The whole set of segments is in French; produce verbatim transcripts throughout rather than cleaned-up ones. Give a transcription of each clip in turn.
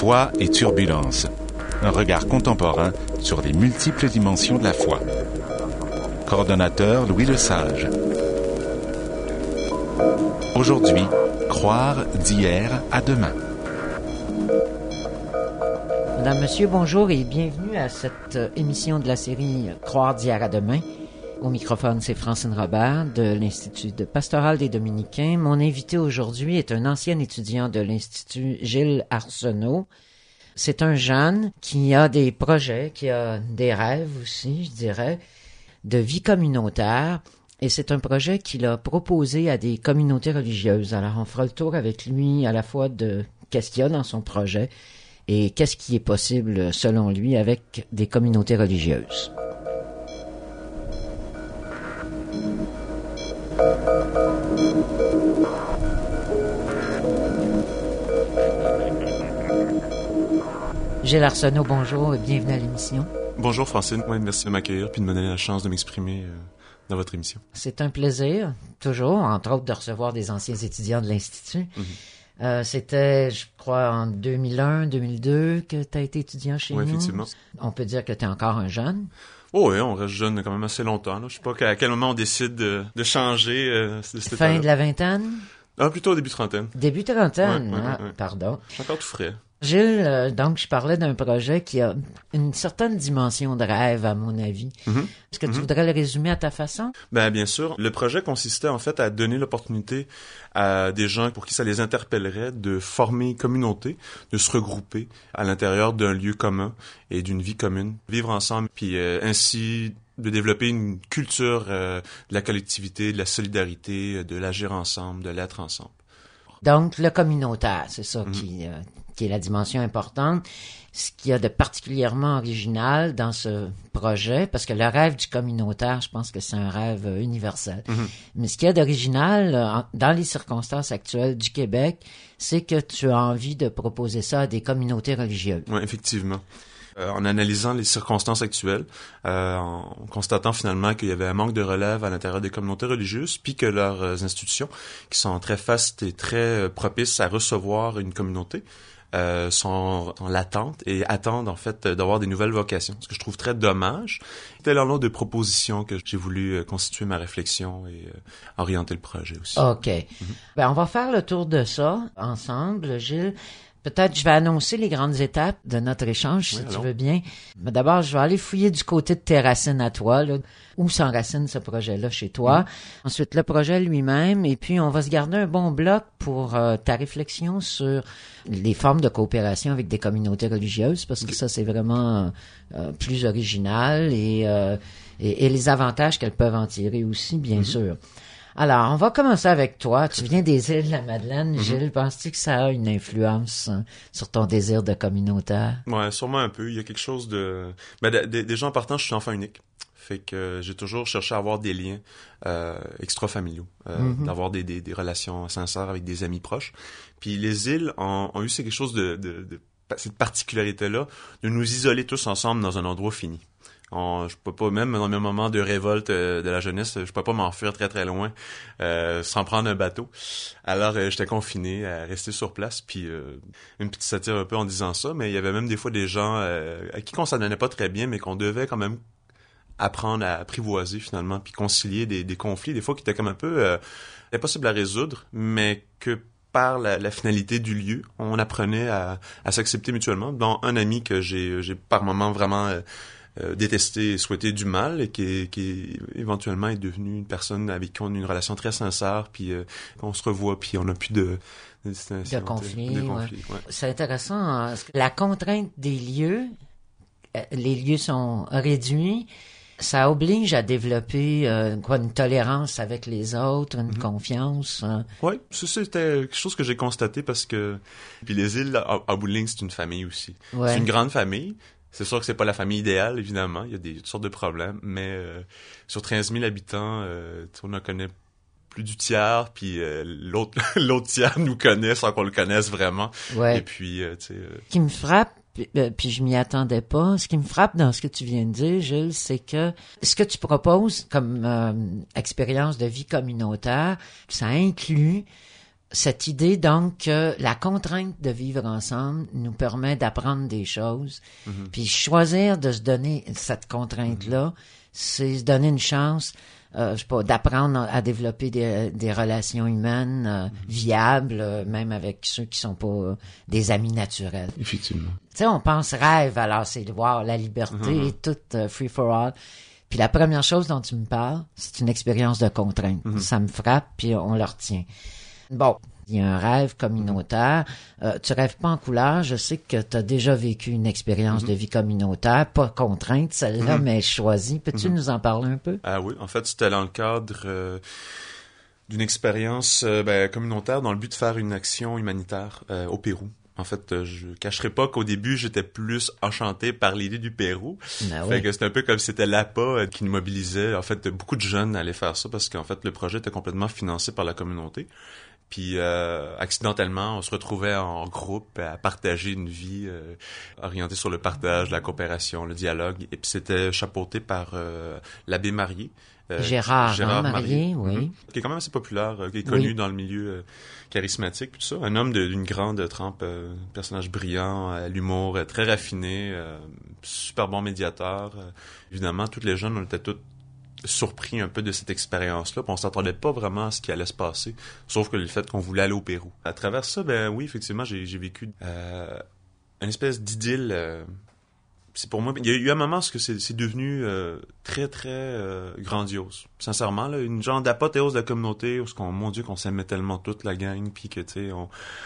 Foi et turbulence. Un regard contemporain sur les multiples dimensions de la foi. Coordonnateur Louis Lesage. Aujourd'hui, croire d'hier à demain. Madame, Monsieur, bonjour et bienvenue à cette émission de la série Croire d'hier à demain. Au microphone, c'est Francine Robert de l'Institut de pastoral des Dominicains. Mon invité aujourd'hui est un ancien étudiant de l'Institut Gilles Arsenault. C'est un jeune qui a des projets, qui a des rêves aussi, je dirais, de vie communautaire. Et c'est un projet qu'il a proposé à des communautés religieuses. Alors, on fera le tour avec lui à la fois de qu'est-ce qu'il y a dans son projet et qu'est-ce qui est possible, selon lui, avec des communautés religieuses. Gilles Arsenault, bonjour et bienvenue à l'émission. Bonjour Francine, ouais, merci de m'accueillir puis de me donner la chance de m'exprimer euh, dans votre émission. C'est un plaisir, toujours, entre autres, de recevoir des anciens étudiants de l'Institut. Mm-hmm. Euh, c'était, je crois, en deux mille un, deux mille deux que tu as été étudiant chez ouais, nous. Effectivement. On peut dire que tu es encore un jeune. Oh oui, on reste jeune quand même assez longtemps. Là. Je sais pas à quel moment on décide de, de changer. Euh, de cette fin de la vingtaine? Ah, plutôt au début trentaine. Début trentaine, ouais, ouais, ah, ouais. Pardon. Je suis encore tout frais. Gilles, euh, donc je parlais d'un projet qui a une certaine dimension de rêve, à mon avis. Mm-hmm. Est-ce que tu mm-hmm. voudrais le résumer à ta façon? Ben bien sûr. Le projet consistait en fait à donner l'opportunité à des gens pour qui ça les interpellerait de former une communauté, de se regrouper à l'intérieur d'un lieu commun et d'une vie commune, vivre ensemble, puis euh, ainsi de développer une culture euh, de la collectivité, de la solidarité, de l'agir ensemble, de l'être ensemble. Donc, le communautaire, c'est ça mm-hmm. qui, euh, qui est la dimension importante. Ce qu'il y a de particulièrement original dans ce projet, parce que le rêve du communautaire, je pense que c'est un rêve euh, universel. Mm-hmm. Mais ce qu'il y a d'original euh, dans les circonstances actuelles du Québec, c'est que tu as envie de proposer ça à des communautés religieuses. Oui, effectivement. Euh, en analysant les circonstances actuelles, euh, en constatant finalement qu'il y avait un manque de relève à l'intérieur des communautés religieuses, puis que leurs euh, institutions, qui sont très vastes et très euh, propices à recevoir une communauté, euh, sont en l'attente et attendent en fait d'avoir des nouvelles vocations. Ce que je trouve très dommage. C'était l'un de propositions que j'ai voulu euh, constituer ma réflexion et euh, orienter le projet aussi. OK. Mm-hmm. Ben, on va faire le tour de ça ensemble, Gilles. Peut-être je vais annoncer les grandes étapes de notre échange, si oui, tu veux bien. Mais d'abord, je vais aller fouiller du côté de tes racines à toi, là, où s'enracine ce projet-là chez toi. Mmh. Ensuite, le projet lui-même, et puis on va se garder un bon bloc pour euh, ta réflexion sur les formes de coopération avec des communautés religieuses, parce que okay. ça, c'est vraiment euh, plus original et, euh, et, et les avantages qu'elles peuvent en tirer aussi, bien mmh. sûr. Alors, on va commencer avec toi. Tu viens des îles de la Madeleine, Gilles. Mm-hmm. Penses-tu que ça a une influence hein, sur ton désir de communautaire? Ouais, sûrement un peu. Il y a quelque chose de... Ben, de, de déjà, en partant, je suis enfant unique. Fait que euh, j'ai toujours cherché à avoir des liens euh, extra-familiaux, euh, mm-hmm. d'avoir des, des, des relations sincères avec des amis proches. Puis les îles ont, ont eu quelque chose de, de, de... cette particularité-là, de nous isoler tous ensemble dans un endroit fini. On, je peux pas, même dans mes moments de révolte euh, de la jeunesse, je peux pas m'enfuir très très loin euh, sans prendre un bateau. Alors euh, j'étais confiné à rester sur place, puis euh, une petite satire un peu en disant ça, mais il y avait même des fois des gens euh, à qui on s'adonnait pas très bien, mais qu'on devait quand même apprendre à apprivoiser finalement, puis concilier des, des conflits, des fois qui étaient comme un peu euh, impossibles à résoudre, mais que par la, la finalité du lieu, on apprenait à, à s'accepter mutuellement. Dont un ami que j'ai, j'ai par moments vraiment euh, Euh, détesté et souhaité du mal et qui, qui éventuellement est devenu une personne avec qui on a une relation très sincère, puis euh, on se revoit, puis on n'a plus de de, de conflits. De conflit, ouais. Ouais. C'est intéressant. Hein, la contrainte des lieux, euh, les lieux sont réduits. Ça oblige à développer euh, quoi, une tolérance avec les autres, une mm-hmm. confiance. Hein. Oui, ça c'était quelque chose que j'ai constaté parce que puis les îles, à, à bout de ligne, c'est une famille aussi. Ouais. C'est une grande famille. C'est sûr que c'est pas la famille idéale, évidemment. Il y a des toutes sortes de problèmes, mais euh, sur treize mille habitants, euh, on en connaît plus du tiers, puis euh, l'autre l'autre tiers nous connaît sans qu'on le connaisse vraiment. Ouais. Et puis, euh, tu sais... Euh... Ce qui me frappe, puis, euh, puis je m'y attendais pas, ce qui me frappe dans ce que tu viens de dire, Gilles, c'est que ce que tu proposes comme euh, expérience de vie communautaire, ça inclut cette idée, donc, que la contrainte de vivre ensemble nous permet d'apprendre des choses. Mm-hmm. Puis choisir de se donner cette contrainte-là, mm-hmm. c'est se donner une chance, euh, je sais pas, d'apprendre à développer des, des relations humaines euh, mm-hmm. viables, euh, même avec ceux qui sont pas euh, des amis naturels. Effectivement. Tu sais, on pense rêve, alors c'est de voir la liberté, mm-hmm. tout euh, free for all. Puis la première chose dont tu me parles, c'est une expérience de contrainte. Mm-hmm. Ça me frappe, puis on le retient. Bon, il y a un rêve communautaire. Euh, tu rêves pas en couleur. Je sais que tu as déjà vécu une expérience mm-hmm. de vie communautaire, pas contrainte celle-là, mm-hmm. mais choisie. Peux-tu mm-hmm. nous en parler un peu? Ah oui, en fait, c'était dans le cadre euh, d'une expérience euh, ben, communautaire dans le but de faire une action humanitaire euh, au Pérou. En fait, je cacherai pas qu'au début, j'étais plus enchanté par l'idée du Pérou. Ben fait oui. que c'était un peu comme si c'était l'A P A qui nous mobilisait. En fait, beaucoup de jeunes allaient faire ça parce qu'en fait, le projet était complètement financé par la communauté. Puis, euh, accidentellement, on se retrouvait en groupe à partager une vie euh, orientée sur le partage, la coopération, le dialogue. Et puis, c'était chapeauté par euh, l'abbé Marié. Euh, Gérard, Gérard hein, Marié, Marié, oui. Mm-hmm. Qui est quand même assez populaire, euh, qui est connu oui. dans le milieu euh, charismatique, tout ça. Un homme de, d'une grande trempe, euh, personnage brillant, à l'humour euh, très raffiné, euh, super bon médiateur. Euh, évidemment, toutes les jeunes, on était tous surpris un peu de cette expérience-là, puis on s'attendait pas vraiment à ce qui allait se passer, sauf que le fait qu'on voulait aller au Pérou. À travers ça, ben oui, effectivement, j'ai, j'ai vécu euh, une espèce d'idylle. Euh, c'est pour moi, il y a eu un moment où c'est, c'est devenu euh, très, très euh, grandiose. Sincèrement, là, une genre d'apothéose de la communauté, où, qu'on, mon Dieu, qu'on s'aimait tellement toute la gang, puis que, tu sais, on...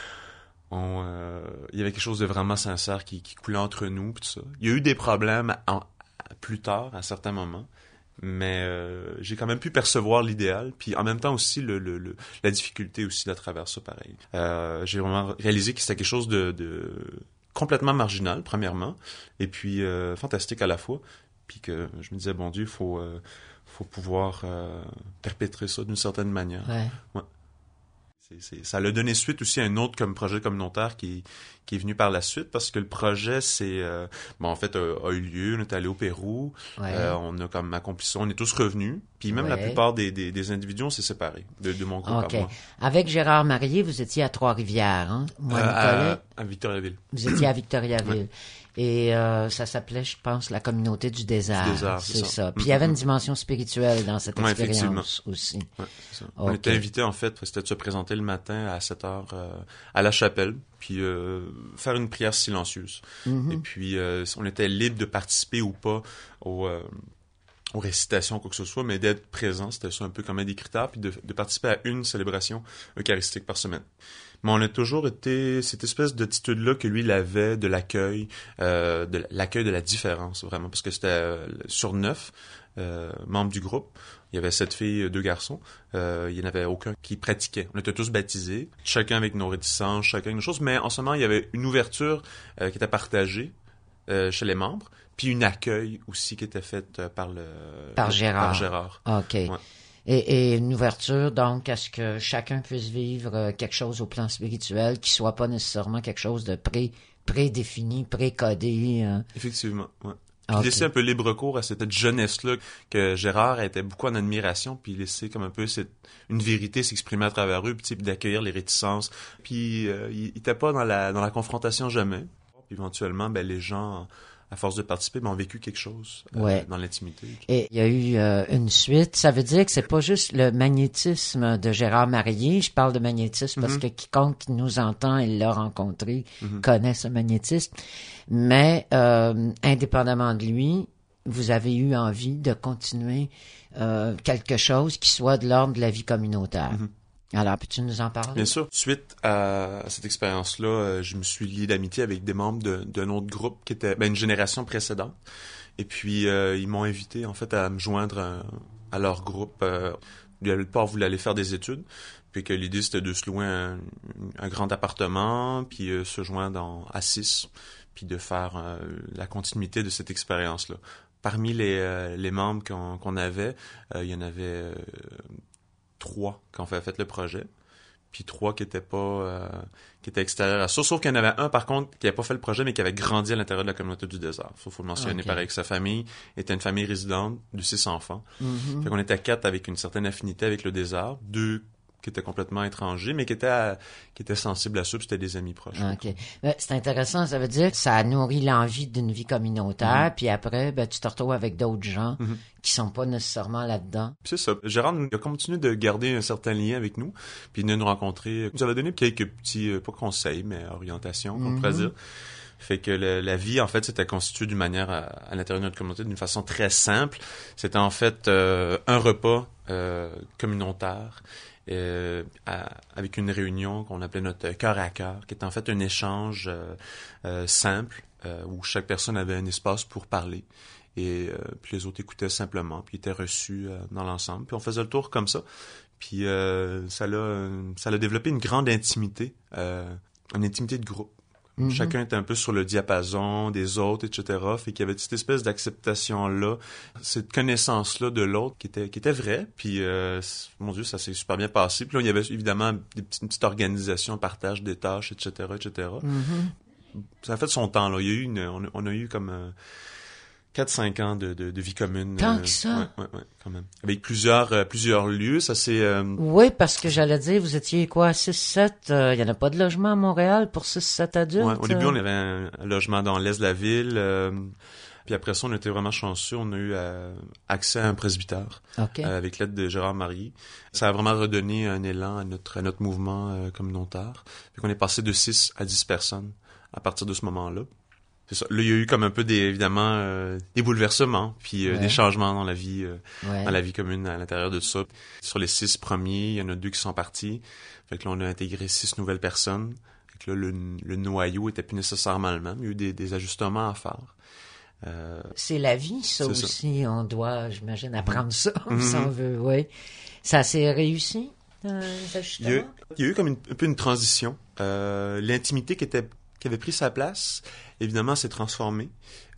on euh, il y avait quelque chose de vraiment sincère qui, qui coulait entre nous, puis tout ça. Il y a eu des problèmes en, plus tard, à certains moments, mais euh, j'ai quand même pu percevoir l'idéal, puis en même temps aussi le, le, le la difficulté aussi à travers ça, pareil. Euh, j'ai vraiment réalisé que c'était quelque chose de, de complètement marginal, premièrement, et puis euh, fantastique à la fois, puis que je me disais, bon Dieu, faut euh, faut pouvoir euh, perpétrer ça d'une certaine manière. Ouais. Ouais. C'est, c'est, ça l'a donné suite aussi à un autre comme projet communautaire qui, qui est venu par la suite, parce que le projet, c'est euh, bon, en fait, a, a eu lieu, on est allé au Pérou, ouais. euh, on a comme accompli ça, on est tous revenus, puis même ouais. la plupart des, des, des individus, on s'est séparés de, de mon groupe okay. à moi. Avec Gérard Marié, vous étiez à Trois-Rivières, hein? Moi, euh, Nicolas, à, à Victoriaville. Vous étiez à Victoriaville. Ouais. Et euh, ça s'appelait, je pense, la communauté du désert. Du désert, c'est, c'est ça. ça. Puis il y avait une dimension spirituelle dans cette ouais, expérience aussi. Ouais, c'est ça. Okay. On était invités, en fait, c'était de se présenter le matin à sept heures euh, à la chapelle, puis euh, faire une prière silencieuse. Mm-hmm. Et puis, euh, on était libre de participer ou pas au... Euh, aux récitations, quoi que ce soit, mais d'être présent, c'était ça un peu comme un des critères, puis de, de participer à une célébration eucharistique par semaine. Mais on a toujours été cette espèce d'attitude-là que lui, il avait de l'accueil, euh, de l'accueil de la différence, vraiment, parce que c'était euh, sur neuf euh, membres du groupe, il y avait sept filles, deux garçons, euh, il n'y en avait aucun qui pratiquait. On était tous baptisés, chacun avec nos réticences, chacun avec nos choses, mais en ce moment, il y avait une ouverture euh, qui était partagée euh, chez les membres, puis une accueil aussi qui était faite par le par Gérard. Par Gérard. OK. Ouais. Et, et une ouverture, donc, à ce que chacun puisse vivre quelque chose au plan spirituel qui soit pas nécessairement quelque chose de pré, prédéfini, précodé. Hein. Effectivement, ouais. Puis Okay. laisser un peu libre cours à cette jeunesse-là que Gérard était beaucoup en admiration, puis laisser comme un peu cette, une vérité s'exprimer à travers eux, puis d'accueillir les réticences. Puis euh, il était pas dans la dans la confrontation jamais. Puis éventuellement, ben les gens, à force de participer, ben, ont vécu quelque chose euh, ouais. dans l'intimité. Et il y a eu euh, une suite. Ça veut dire que c'est pas juste le magnétisme de Gérard Marié. Je parle de magnétisme mm-hmm. parce que quiconque qui nous entend et l'a rencontré mm-hmm. connaît ce magnétisme. Mais euh, indépendamment de lui, vous avez eu envie de continuer euh, quelque chose qui soit de l'ordre de la vie communautaire. Mm-hmm. Alors, peux-tu nous en parler? Bien sûr. Suite à, à cette expérience-là, euh, je me suis lié d'amitié avec des membres de, d'un autre groupe qui était ben, une génération précédente. Et puis, euh, ils m'ont invité, en fait, à me joindre à, à leur groupe. Euh, la plupart voulaient aller faire des études. Puis que l'idée, c'était de se louer un, un grand appartement, puis euh, se joindre en, à six, puis de faire euh, la continuité de cette expérience-là. Parmi les, euh, les membres qu'on, qu'on avait, euh, il y en avait... Euh, trois quand on fait, fait le projet, puis trois qui étaient pas euh, qui étaient extérieurs à ça, sauf qu'il y en avait un par contre qui n'avait pas fait le projet mais qui avait grandi à l'intérieur de la communauté du désert. Il faut, faut le mentionner okay. pareil que sa famille était une famille résidente de six enfants. Mm-hmm. Fait qu'on était quatre avec une certaine affinité avec le désert, deux qui étaient complètement étrangers, mais qui étaient, à, qui étaient sensibles à ça, puis c'était des amis proches. OK. Ben, c'est intéressant, ça veut dire que ça nourrit l'envie d'une vie communautaire, mm-hmm. puis après, ben, tu te retrouves avec d'autres gens mm-hmm. qui sont pas nécessairement là-dedans. Puis c'est ça. Gérard a continué de garder un certain lien avec nous, puis il nous rencontrer. Il nous avait donné quelques petits, pas conseils, mais orientations, mm-hmm. on pourrait dire. Fait que le, la vie, en fait, c'était constitué d'une manière à, à l'intérieur de notre communauté d'une façon très simple. C'était en fait euh, un repas euh, communautaire euh, à, avec une réunion qu'on appelait notre cœur à cœur, qui était en fait un échange euh, euh, simple euh, où chaque personne avait un espace pour parler. Et euh, puis les autres écoutaient simplement, puis étaient reçus euh, dans l'ensemble. Puis on faisait le tour comme ça. Puis euh, ça l'a, ça l'a développé une grande intimité, euh, une intimité de groupe. Mm-hmm. Chacun était un peu sur le diapason des autres, et cetera. Fait qu'il y avait cette espèce d'acceptation-là, cette connaissance-là de l'autre qui était qui était vraie. Puis, euh, mon Dieu, ça s'est super bien passé. Puis là, il y avait évidemment des petites, une petite organisation, partage des tâches, et cetera, et cetera. Mm-hmm. Ça a fait son temps, là. Il y a eu une, on, a, on a eu comme euh, quatre cinq ans de, de, de vie commune. Tant euh, que ça? Ouais, ouais, ouais, quand même. Avec plusieurs, euh, plusieurs lieux, ça c'est... Euh... Oui, parce que j'allais dire, vous étiez quoi, six sept? Il euh, n'y en a pas de logement à Montréal pour six sept adultes? Ouais, au début, on avait un, un logement dans l'est de la ville. Euh, puis après ça, on était vraiment chanceux. On a eu euh, accès à un presbytère okay. euh, avec l'aide de Gérard Marie. Ça a vraiment redonné un élan à notre, à notre mouvement euh, communautaire. Puis qu'on est passé de six à dix personnes à partir de ce moment-là. C'est ça. Là, il y a eu comme un peu des, évidemment, euh, des bouleversements, puis euh, ouais. des changements dans la vie, euh, ouais. dans la vie commune à l'intérieur de tout ça. Sur les six premiers, il y en a deux qui sont partis. Fait que là, on a intégré six nouvelles personnes. Fait que là, le, le noyau était plus nécessairement le même. Il y a eu des, des ajustements à faire. Euh, c'est la vie, ça aussi. Ça. On doit, j'imagine, apprendre ça, mm-hmm. si on veut, oui. Ça s'est réussi, euh, les ajustements? Il y a, il y a eu comme une, un peu une transition. Euh, l'intimité qui était qui avait pris sa place, évidemment, s'est transformée.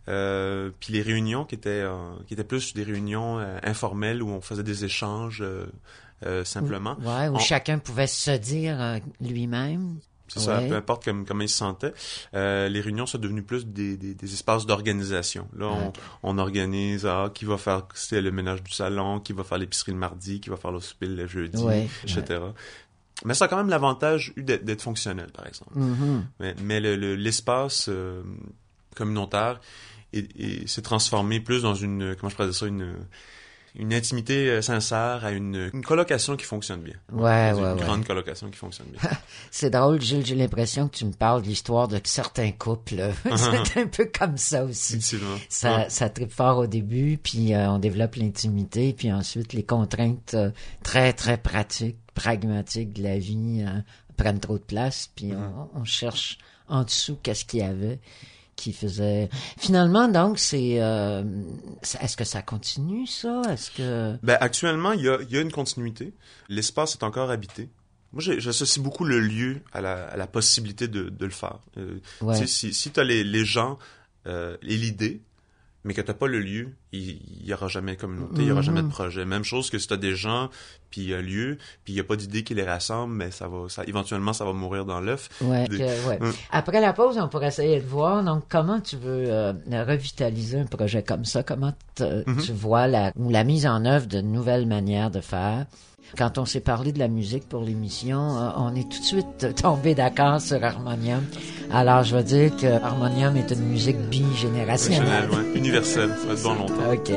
Euh, puis les réunions qui étaient euh, qui étaient plus des réunions euh, informelles où on faisait des échanges euh, euh, simplement. Ouais, où on... chacun pouvait se dire euh, lui-même. C'est ouais. ça, peu importe comme, comment il se sentait. Euh, les réunions sont devenues plus des, des, des espaces d'organisation. Là, on, okay. on organise ah, qui va faire c'est le ménage du salon, qui va faire l'épicerie le mardi, qui va faire le souper le jeudi, ouais. et cetera. Ouais. Mais ça a quand même l'avantage eu d'être, d'être fonctionnel, par exemple. Mm-hmm. Mais, mais le, le, l'espace euh, communautaire est, est, s'est transformé plus dans une, comment je pourrais dire ça, une, une intimité sincère à une, une colocation qui fonctionne bien. Ouais, une ouais, Une grande ouais. colocation qui fonctionne bien. C'est drôle, Gilles, j'ai l'impression que tu me parles de l'histoire de certains couples. C'est un peu comme ça aussi. Effectivement. Ça, ouais. ça tripe fort au début, puis euh, on développe l'intimité, puis ensuite les contraintes euh, très, très pratiques, pragmatiques de la vie euh, prennent trop de place, puis mm. on, on cherche en dessous qu'est-ce qu'il y avait qui faisait... Finalement, donc, c'est... Euh, est-ce que ça continue, ça? Est-ce que... Ben, actuellement, il y a, il y a une continuité. L'espace est encore habité. Moi, j'associe beaucoup le lieu à la, à la possibilité de, de le faire. Euh, ouais. Si, si tu as les, les gens euh, et l'idée, mais que tu n'as pas le lieu, il n'y aura jamais de communauté, il mm-hmm. n'y aura jamais de projet. Même chose que si tu as des gens, puis un lieu, puis il n'y a pas d'idée qui les rassemble, mais ça va, ça, éventuellement, ça va mourir dans l'œuf. Ouais, des... que, ouais. Mm. Après la pause, on pourrait essayer de voir, donc, comment tu veux euh, revitaliser un projet comme ça? Comment mm-hmm. tu vois la, la mise en œuvre de nouvelles manières de faire? Quand on s'est parlé de la musique pour l'émission, euh, on est tout de suite tombé d'accord sur Harmonium. Alors, je veux dire que Harmonium est une musique bigénérationnelle. Ouais, universelle, ça va être bon longtemps. OK.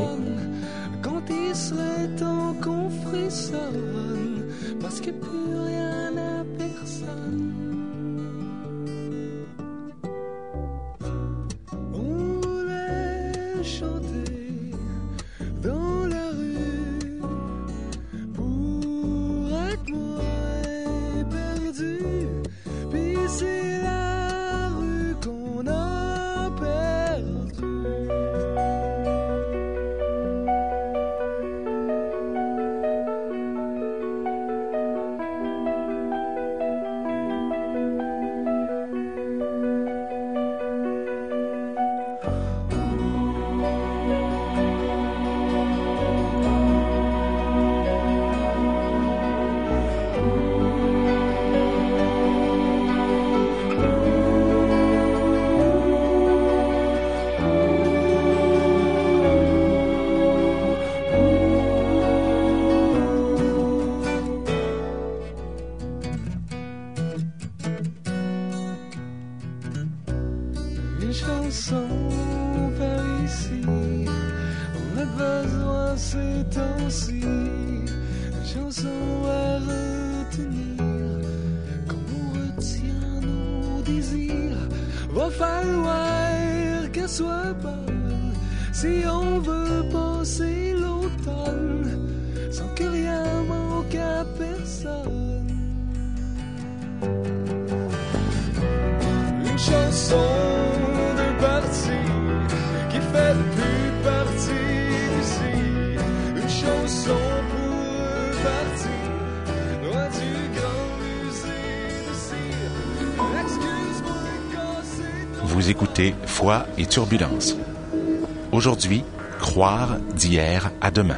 Quand il serait temps qu'on frissonne, parce que plus rien à personne. On voulait chanter dans la rue pour être moins perdu. Puis c'est la rue qu'on a perdu. une chanson par ici. On a besoin ces temps-ci, une chanson à retenir. Comme on retient nos désirs, va falloir qu'elle soit bonne si on veut passer l'automne sans que rien manque à personne. Une chanson de partie qui fait plus partie d'ici. Une chanson pour partie loin du grand musée de cire. Excuse-moi quand c'est... Vous écoutez Foi et Turbulence. Aujourd'hui, croire d'hier à demain.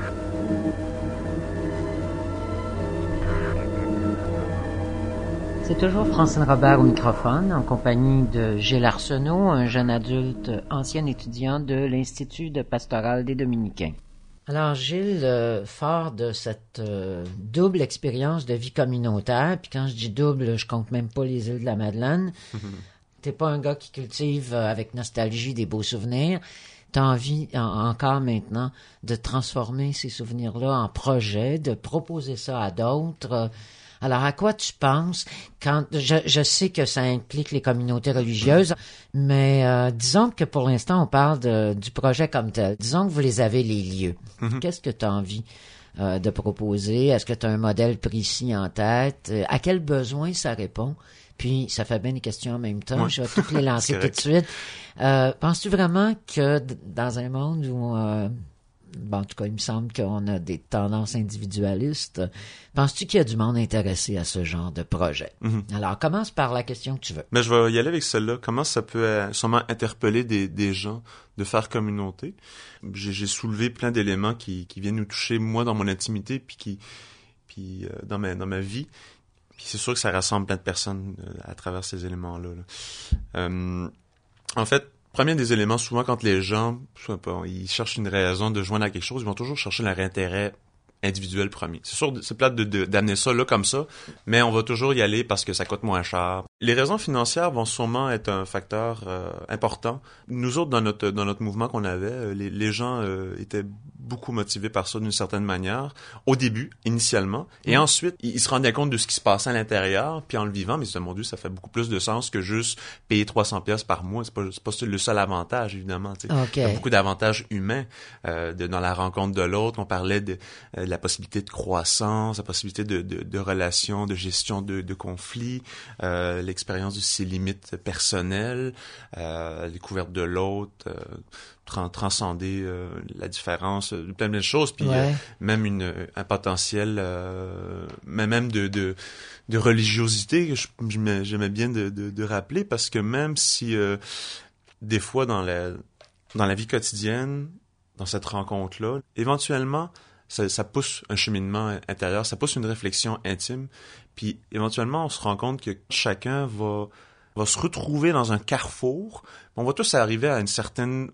C'est toujours Francine Robert au microphone, en compagnie de Gilles Arsenault, un jeune adulte, ancien étudiant de l'Institut de pastoral des Dominicains. Alors Gilles, euh, fort de cette euh, double expérience de vie communautaire, puis quand je dis double, je compte même pas les îles de la Madeleine, t'es pas un gars qui cultive euh, avec nostalgie des beaux souvenirs, t'as envie en, encore maintenant de transformer ces souvenirs-là en projet, de proposer ça à d'autres. euh, Alors, à quoi tu penses quand je, je sais que ça implique les communautés religieuses, mais euh, disons que pour l'instant, on parle de, du projet comme tel. Disons que vous les avez les lieux. Mm-hmm. Qu'est-ce que tu as envie euh, de proposer? Est-ce que tu as un modèle précis en tête? Euh, à quel besoin ça répond? Puis, ça fait bien des questions en même temps. Ouais. Je vais toutes les lancer tout de suite. Euh, penses-tu vraiment que d- dans un monde où... Euh, Bon, en tout cas, il me semble qu'on a des tendances individualistes. Penses-tu qu'il y a du monde intéressé à ce genre de projet? Mm-hmm. Alors, commence par la question que tu veux. Mais je vais y aller avec celle-là. Comment ça peut euh, sûrement interpeller des, des gens de faire communauté? J'ai, j'ai soulevé plein d'éléments qui, qui viennent nous toucher, moi, dans mon intimité, puis qui, puis euh, dans ma, dans ma vie. Puis c'est sûr que ça rassemble plein de personnes euh, à travers ces éléments-là. Là. Euh, en fait, premier des éléments, souvent quand les gens, je sais pas, ils cherchent une raison de joindre à quelque chose, ils vont toujours chercher leur intérêt individuel premier. C'est sûr, c'est plate de, de, d'amener ça là comme ça, mais on va toujours y aller parce que ça coûte moins cher. Les raisons financières vont sûrement être un facteur euh, important. Nous autres, dans notre dans notre mouvement qu'on avait, les, les gens euh, étaient beaucoup motivés par ça d'une certaine manière, au début, initialement, et mmh. ensuite, ils, ils se rendaient compte de ce qui se passait à l'intérieur, puis en le vivant, mais ils se disaient, mon Dieu, ça fait beaucoup plus de sens que juste payer trois cents piastres par mois. C'est pas, c'est pas le seul avantage, évidemment. Tu sais. Okay. Il y a beaucoup d'avantages humains euh, de, dans la rencontre de l'autre. On parlait de, euh, de la possibilité de croissance, la possibilité de, de, de relations, de gestion de, de conflits, euh, l'expérience de ses limites personnelles, euh, la découverte de l'autre, euh, trans- transcender euh, la différence, euh, plein de choses, puis ouais. euh, même une, un potentiel, euh, même de, de, de religiosité que je, je, j'aimais bien de, de, de rappeler, parce que même si euh, des fois dans la, dans la vie quotidienne, dans cette rencontre-là, éventuellement, Ça, ça pousse un cheminement intérieur, ça pousse une réflexion intime, puis éventuellement, on se rend compte que chacun va, va se retrouver dans un carrefour. On va tous arriver à une certaine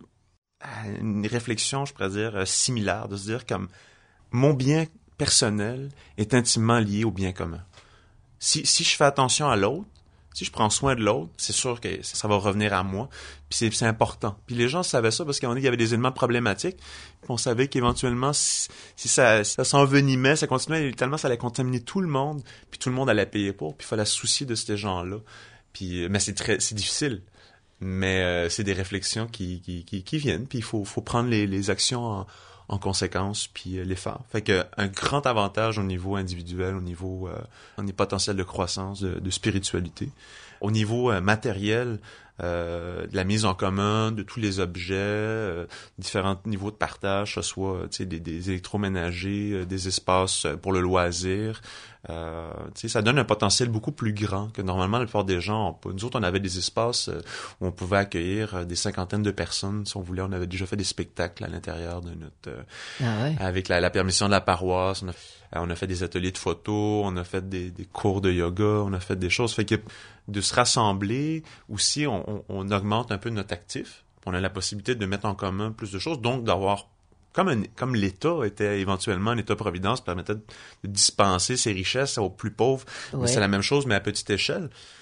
à une réflexion, je pourrais dire, similaire, de se dire comme mon bien personnel est intimement lié au bien commun. Si, si je fais attention à l'autre, si je prends soin de l'autre, c'est sûr que ça va revenir à moi, puis c'est, c'est important. Puis les gens savaient ça parce qu'on dit qu'il y avait des éléments problématiques, puis on savait qu'éventuellement, si, si ça, si ça s'envenimait, ça continuait, tellement ça allait contaminer tout le monde, puis tout le monde allait payer pour, puis il fallait se soucier de ces gens-là. Puis, mais c'est très, c'est difficile. Mais euh, c'est des réflexions qui, qui, qui, qui viennent, puis il faut, faut prendre les, les actions en, en conséquence, puis euh, les faire. Fait que un grand avantage au niveau individuel, au niveau euh, on est potentiel de croissance, de, de spiritualité. Au niveau euh, matériel, euh, de la mise en commun de tous les objets, euh, différents niveaux de partage, que ce soit tu sais, des, des électroménagers, euh, des espaces pour le loisir. Euh, tu sais, ça donne un potentiel beaucoup plus grand que normalement la plupart des gens. On, nous autres, on avait des espaces euh, où on pouvait accueillir euh, des cinquantaines de personnes. Si on voulait, on avait déjà fait des spectacles à l'intérieur de notre... Euh, ah ouais? Avec la, la permission de la paroisse. On a, on a fait des ateliers de photos, on a fait des, des cours de yoga, on a fait des choses. Fait que de se rassembler, aussi, on, on, on augmente un peu notre actif. On a la possibilité de mettre en commun plus de choses, donc d'avoir... Comme, un, comme l'État était éventuellement un État-providence, permettait de dispenser ses richesses aux plus pauvres. Ouais. C'est la même chose, mais à petite échelle.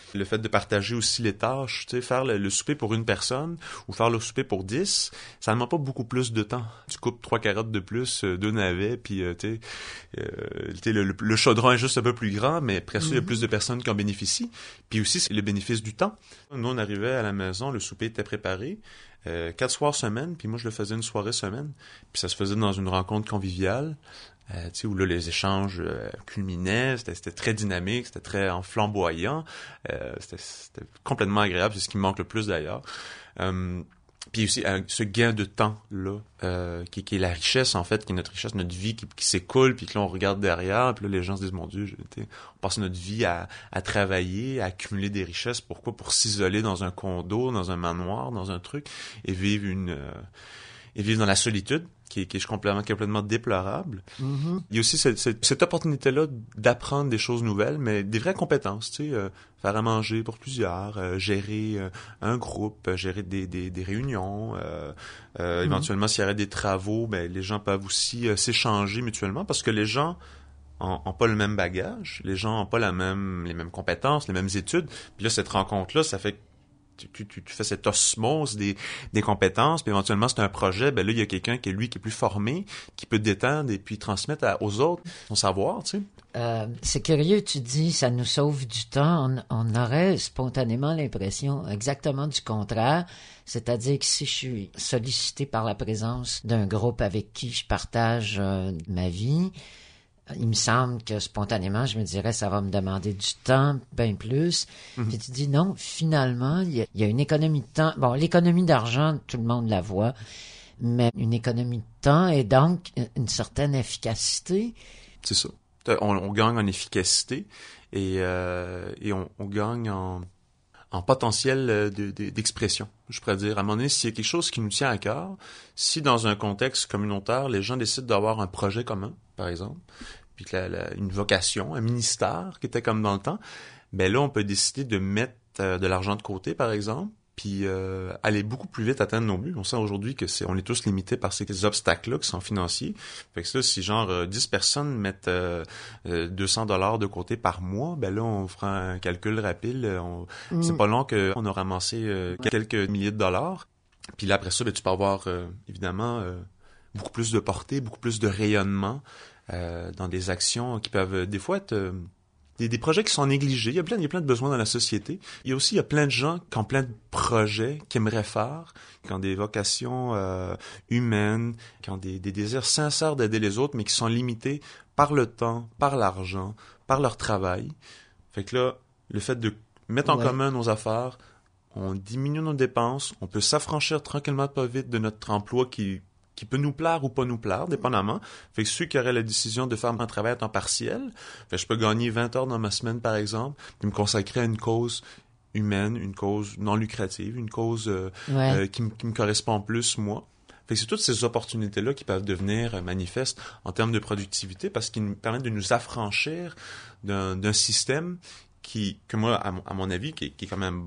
Le fait de partager aussi les tâches, tu sais, faire le, le souper pour une personne ou faire le souper pour dix, ça ne demande pas beaucoup plus de temps. Tu coupes trois carottes de plus, euh, deux navets, puis euh, tu sais, euh, tu sais, le, le chaudron est juste un peu plus grand, mais après ça, il y a plus de personnes qui en bénéficient. Puis aussi, c'est le bénéfice du temps. Nous, on arrivait à la maison, le souper était préparé. Euh, quatre soirs semaine, puis moi je le faisais une soirée semaine, puis ça se faisait dans une rencontre conviviale, euh, tu sais, où là les échanges euh, culminaient, c'était, c'était très dynamique, c'était très en flamboyant, euh, c'était, c'était complètement agréable, c'est ce qui me manque le plus d'ailleurs. Euh, Puis aussi, euh, ce gain de temps-là, euh, qui, qui est la richesse, en fait, qui est notre richesse, notre vie qui, qui s'écoule, puis que là, on regarde derrière, puis là, les gens se disent, mon Dieu, on passe notre vie à, à travailler, à accumuler des richesses. Pourquoi? Pour s'isoler dans un condo, dans un manoir, dans un truc, et vivre une... Euh, et vivre dans la solitude, qui est, qui est complètement, complètement déplorable. Mm-hmm. Il y a aussi cette, cette, cette opportunité-là d'apprendre des choses nouvelles, mais des vraies compétences, tu sais, euh, faire à manger pour plusieurs, euh, gérer euh, un groupe, euh, gérer des, des, des réunions, euh, euh, mm-hmm. éventuellement, s'il y aurait des travaux, ben, les gens peuvent aussi euh, s'échanger mutuellement, parce que les gens ont, ont pas le même bagage, les gens ont pas la même, les mêmes compétences, les mêmes études, puis là, cette rencontre-là, ça fait que Tu, tu, tu fais cette osmose des, des compétences, puis éventuellement, c'est un projet, ben là, il y a quelqu'un qui est, lui, qui est plus formé, qui peut détendre et puis transmettre à, aux autres son savoir, tu sais. Euh, c'est curieux, tu dis, ça nous sauve du temps. On, on aurait spontanément l'impression exactement du contraire. C'est-à-dire que si je suis sollicité par la présence d'un groupe avec qui je partage euh, ma vie, il me semble que spontanément, je me dirais, ça va me demander du temps, bien plus. Mm-hmm. Puis tu dis, non, finalement, il y, a, il y a une économie de temps. Bon, l'économie d'argent, tout le monde la voit, mais une économie de temps et donc une certaine efficacité. C'est ça. On, on gagne en efficacité et, euh, et on, on gagne en, en potentiel de, de, d'expression. Je pourrais dire, à un moment donné, s'il y a quelque chose qui nous tient à cœur, si dans un contexte communautaire, les gens décident d'avoir un projet commun, par exemple, puis que la, la, une vocation, un ministère qui était comme dans le temps, ben là, on peut décider de mettre euh, de l'argent de côté, par exemple, puis euh, aller beaucoup plus vite atteindre nos buts. On sent aujourd'hui que c'est, on est tous limités par ces obstacles-là qui sont financiers. Fait que ça, si genre euh, dix personnes mettent euh, euh, deux cents dollars de côté par mois, ben là, on fera un calcul rapide. On, mm. C'est pas long qu'on a ramassé euh, quelques milliers de dollars. Puis là, après ça, ben, tu peux avoir, euh, évidemment, euh, beaucoup plus de portée, beaucoup plus de rayonnement euh, dans des actions qui peuvent, des fois, être... Euh, Des, des projets qui sont négligés. Il y a plein, il y a plein de besoins dans la société. Il y a aussi, il y a plein de gens qui ont plein de projets qu'ils aimeraient faire, qui ont des vocations euh, humaines, qui ont des, des désirs sincères d'aider les autres, mais qui sont limités par le temps, par l'argent, par leur travail. Fait que là, le fait de mettre en ouais. commun nos affaires, on diminue nos dépenses, on peut s'affranchir tranquillement pas vite de notre emploi qui qui peut nous plaire ou pas nous plaire, dépendamment. Fait que ceux qui auraient la décision de faire un travail à temps partiel, fait que je peux gagner vingt heures dans ma semaine, par exemple, puis me consacrer à une cause humaine, une cause non lucrative, une cause euh, ouais. euh, qui, m- qui me correspond plus, moi. Fait que c'est toutes ces opportunités-là qui peuvent devenir euh, manifestes en termes de productivité parce qu'ils nous permettent de nous affranchir d'un, d'un système qui, que moi, à mon, à mon avis, qui, qui est quand même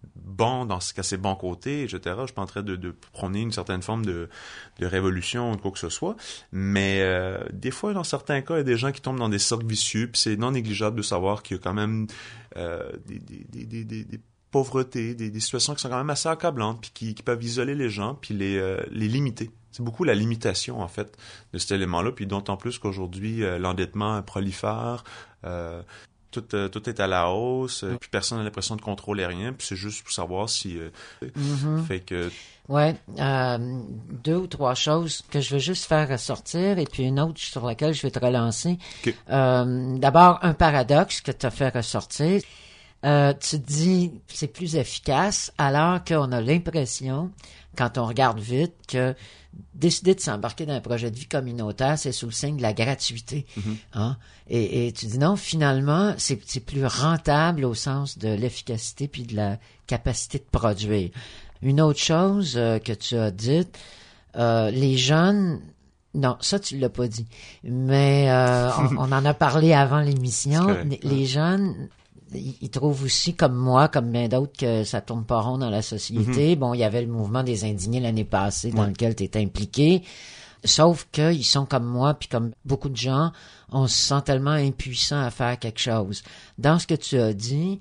bon dans ce, ses bons côtés, et cetera. Je suis pas en train de, de prôner une certaine forme de, de révolution ou quoi que ce soit, mais euh, des fois, dans certains cas, il y a des gens qui tombent dans des cercles vicieux, puis c'est non négligeable de savoir qu'il y a quand même euh, des, des, des, des, des, des pauvretés, des, des situations qui sont quand même assez accablantes, puis qui, qui peuvent isoler les gens, puis les, euh, les limiter. C'est beaucoup la limitation, en fait, de cet élément-là, puis d'autant plus qu'aujourd'hui, euh, l'endettement prolifère, euh, Tout, euh, tout est à la hausse, euh, puis personne n'a l'impression de contrôler rien, puis c'est juste pour savoir si... Euh, mm-hmm. Fait que... Ouais, euh, deux ou trois choses que je veux juste faire ressortir, et puis une autre sur laquelle je vais te relancer. Okay. Euh, d'abord, un paradoxe que tu as fait ressortir. Euh, tu te dis, c'est plus efficace, alors qu'on a l'impression, quand on regarde vite, que décider de s'embarquer dans un projet de vie communautaire, c'est sous le signe de la gratuité. Mm-hmm. Hein? Et, et tu dis non, finalement, c'est, c'est plus rentable au sens de l'efficacité puis de la capacité de produire. Une autre chose euh, que tu as dite, euh, les jeunes... Non, ça, tu l'as pas dit. Mais euh, on, on en a parlé avant l'émission. Les, les jeunes... Ils trouvent aussi, comme moi, comme bien d'autres, que ça tourne pas rond dans la société. Mm-hmm. Bon, il y avait le mouvement des indignés l'année passée dans ouais. lequel tu étais impliqué. Sauf qu'ils sont comme moi, puis comme beaucoup de gens, on se sent tellement impuissant à faire quelque chose. Dans ce que tu as dit,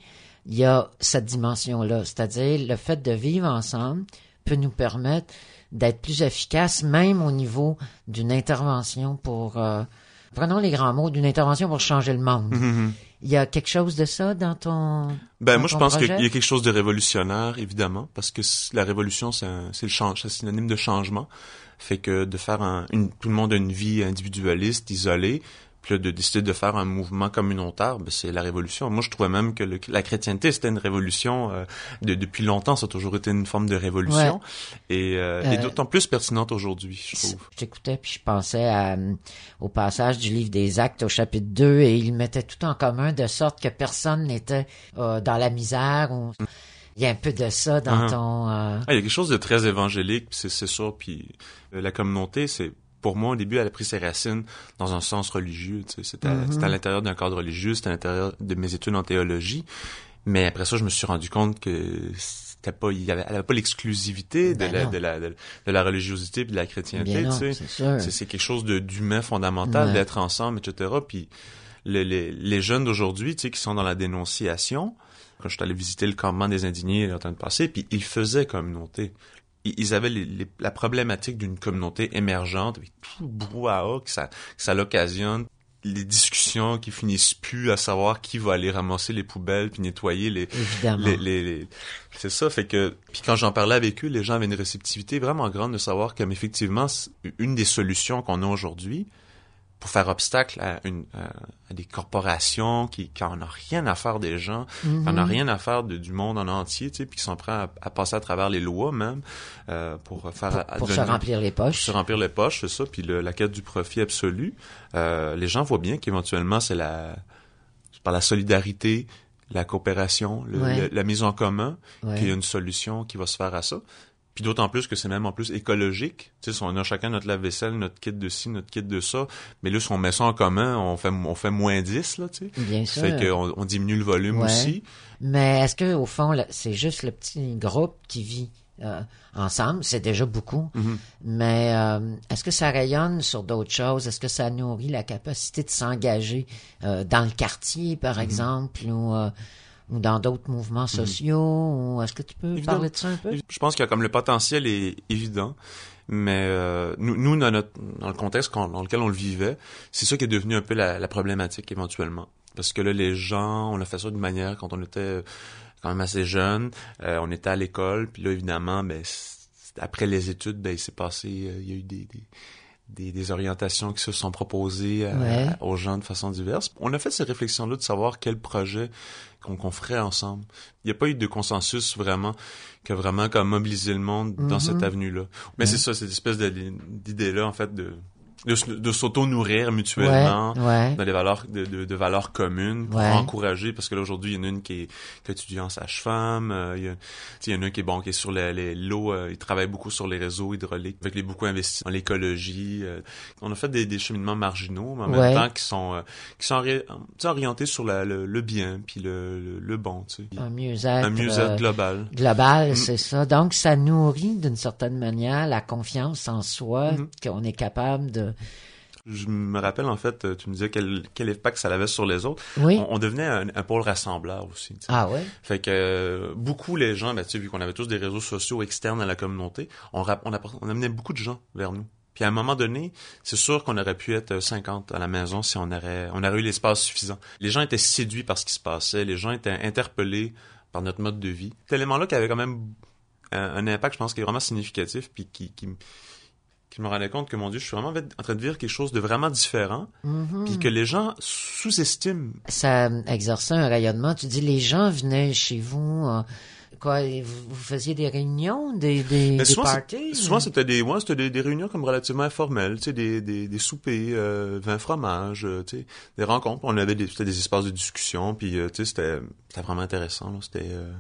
il y a cette dimension-là. C'est-à-dire, le fait de vivre ensemble peut nous permettre d'être plus efficaces, même au niveau d'une intervention pour... Euh, prenons les grands mots, d'une intervention pour changer le monde. Mm-hmm. Il y a quelque chose de ça dans ton Ben dans moi, ton je pense projet? qu'il y a quelque chose de révolutionnaire, évidemment, parce que la révolution, c'est, un, c'est le change, c'est synonyme de changement. Fait que de faire un... Une, tout le monde a une vie individualiste, isolée, puis là, de décider de faire un mouvement communautaire, ben, c'est la révolution. Moi, je trouvais même que le, la chrétienté, c'était une révolution. Euh, de, depuis longtemps, ça a toujours été une forme de révolution. Ouais. Et, euh, euh, et d'autant plus pertinente aujourd'hui, je trouve. Je t'écoutais, puis je pensais à, au passage du livre des Actes au chapitre deux, et il mettait tout en commun de sorte que personne n'était euh, dans la misère. Ou... Mm. Il y a un peu de ça dans uh-huh. ton... Euh... Ah, il y a quelque chose de très évangélique, c'est, c'est ça. Puis euh, la communauté, c'est... Pour moi, au début, elle a pris ses racines dans un sens religieux. Tu sais, c'était, mm-hmm. c'était à l'intérieur d'un cadre religieux, c'était à l'intérieur de mes études en théologie. Mais après ça, je me suis rendu compte que c'était pas, il y avait, elle avait pas l'exclusivité ben de, la, de, la, de, de la religiosité et de la chrétienté. Non, tu sais, c'est, sûr. C'est, c'est quelque chose de, d'humain fondamental, ouais. d'être ensemble, et cetera. Puis les, les, les jeunes d'aujourd'hui, tu sais, qui sont dans la dénonciation, quand je suis allé visiter le campement des indignés le temps de passer, puis ils faisaient communauté. Ils avaient les, les, la problématique d'une communauté émergente avec tout le brouhaha que ça, que ça l'occasionne, les discussions qui finissent plus à savoir qui va aller ramasser les poubelles puis nettoyer les, les, les, les c'est ça. Fait que puis quand j'en parlais avec eux, les gens avaient une réceptivité vraiment grande de savoir comme effectivement une des solutions qu'on a aujourd'hui pour faire obstacle à, une, à, à des corporations qui qui en ont rien à faire des gens, mm-hmm. qui en ont rien à faire de, du monde en entier, tu sais, puis qui sont prêts à, à passer à travers les lois même euh, pour faire pour, à, pour donner, se remplir les poches, pour se remplir les poches, c'est ça. Puis le, la quête du profit absolu, euh, les gens voient bien qu'éventuellement c'est la par la solidarité, la coopération, le, ouais. le, la mise en commun, ouais. qu'il y a une solution qui va se faire à ça. Puis d'autant plus que c'est même en plus écologique. Tu sais, on a chacun notre lave-vaisselle, notre kit de ci, notre kit de ça. Mais là, si on met ça en commun, on fait, on fait moins dix, là, tu sais. Bien sûr. Fait qu'on on diminue le volume ouais. aussi. Mais est-ce que, au fond, là, c'est juste le petit groupe qui vit euh, ensemble? C'est déjà beaucoup. Mm-hmm. Mais euh, est-ce que ça rayonne sur d'autres choses? Est-ce que ça nourrit la capacité de s'engager euh, dans le quartier, par mm-hmm. exemple, ou... Euh, ou dans d'autres mouvements sociaux, mm-hmm. ou est-ce que tu peux évident. Parler de ça un peu? Je pense qu'il y a comme le potentiel est évident, mais euh, nous, nous dans, notre, dans le contexte dans lequel on le vivait, c'est ça qui est devenu un peu la, la problématique éventuellement. Parce que là, les gens, on a fait ça d'une manière quand on était quand même assez jeunes, euh, on était à l'école, puis là, évidemment, ben, après les études, ben, il s'est passé, euh, il y a eu des... des Des, des orientations qui se sont proposées à, ouais. à, aux gens de façon diverse. On a fait ces réflexions-là de savoir quel projet qu'on, qu'on ferait ensemble. Il n'y a pas eu de consensus vraiment qui a vraiment comme mobilisé le monde mm-hmm. dans cette avenue-là. Mais mm-hmm. c'est ça, cette espèce de, d'idée-là, en fait, de... De, de s'auto-nourrir mutuellement ouais, ouais. dans les valeurs de, de, de valeurs communes pour ouais. encourager, parce que là aujourd'hui il y en a une qui est, qui est étudiante en sage-femme, euh, il y a, il y en a un qui est bon qui est sur les, les, l'eau, euh, il travaille beaucoup sur les réseaux hydrauliques, avec les beaucoup investi dans l'écologie. Euh, on a fait des, des cheminements marginaux, mais en ouais. même temps qui sont euh, qui sont ori- orientés sur la, le, le bien puis le, le, le bon, tu sais. Un mieux-être, un mieux-être euh, global. Global, mm. c'est ça. Donc ça nourrit d'une certaine manière la confiance en soi, mm-hmm. qu'on est capable de... Je me rappelle, en fait, tu me disais quel, quel impact ça avait sur les autres. Oui. On, on devenait un, un pôle rassembleur aussi. T'sais. Ah ouais? Fait que euh, beaucoup les gens, ben, tu sais, vu qu'on avait tous des réseaux sociaux externes à la communauté, on, on, on amenait beaucoup de gens vers nous. Puis à un moment donné, c'est sûr qu'on aurait pu être cinquante à la maison si on aurait, on aurait eu l'espace suffisant. Les gens étaient séduits par ce qui se passait, les gens étaient interpellés par notre mode de vie. Cet élément-là qui avait quand même un, un impact, je pense, qui est vraiment significatif, puis qui... qui qui me rendais compte que, mon Dieu, je suis vraiment en train de vivre quelque chose de vraiment différent, mm-hmm. puis que les gens sous-estiment. Ça exerçait un rayonnement. Tu dis, les gens venaient chez vous, euh, quoi, vous, vous faisiez des réunions, des, des, des souvent, parties? C'est, souvent, c'était des, ouais, c'était des, des réunions comme relativement informelles, tu sais, des, des, des soupers, euh, vin fromage, euh, tu sais, des rencontres. On avait des, c'était des espaces de discussion, puis, euh, tu sais, c'était, c'était vraiment intéressant, là, c'était... Euh...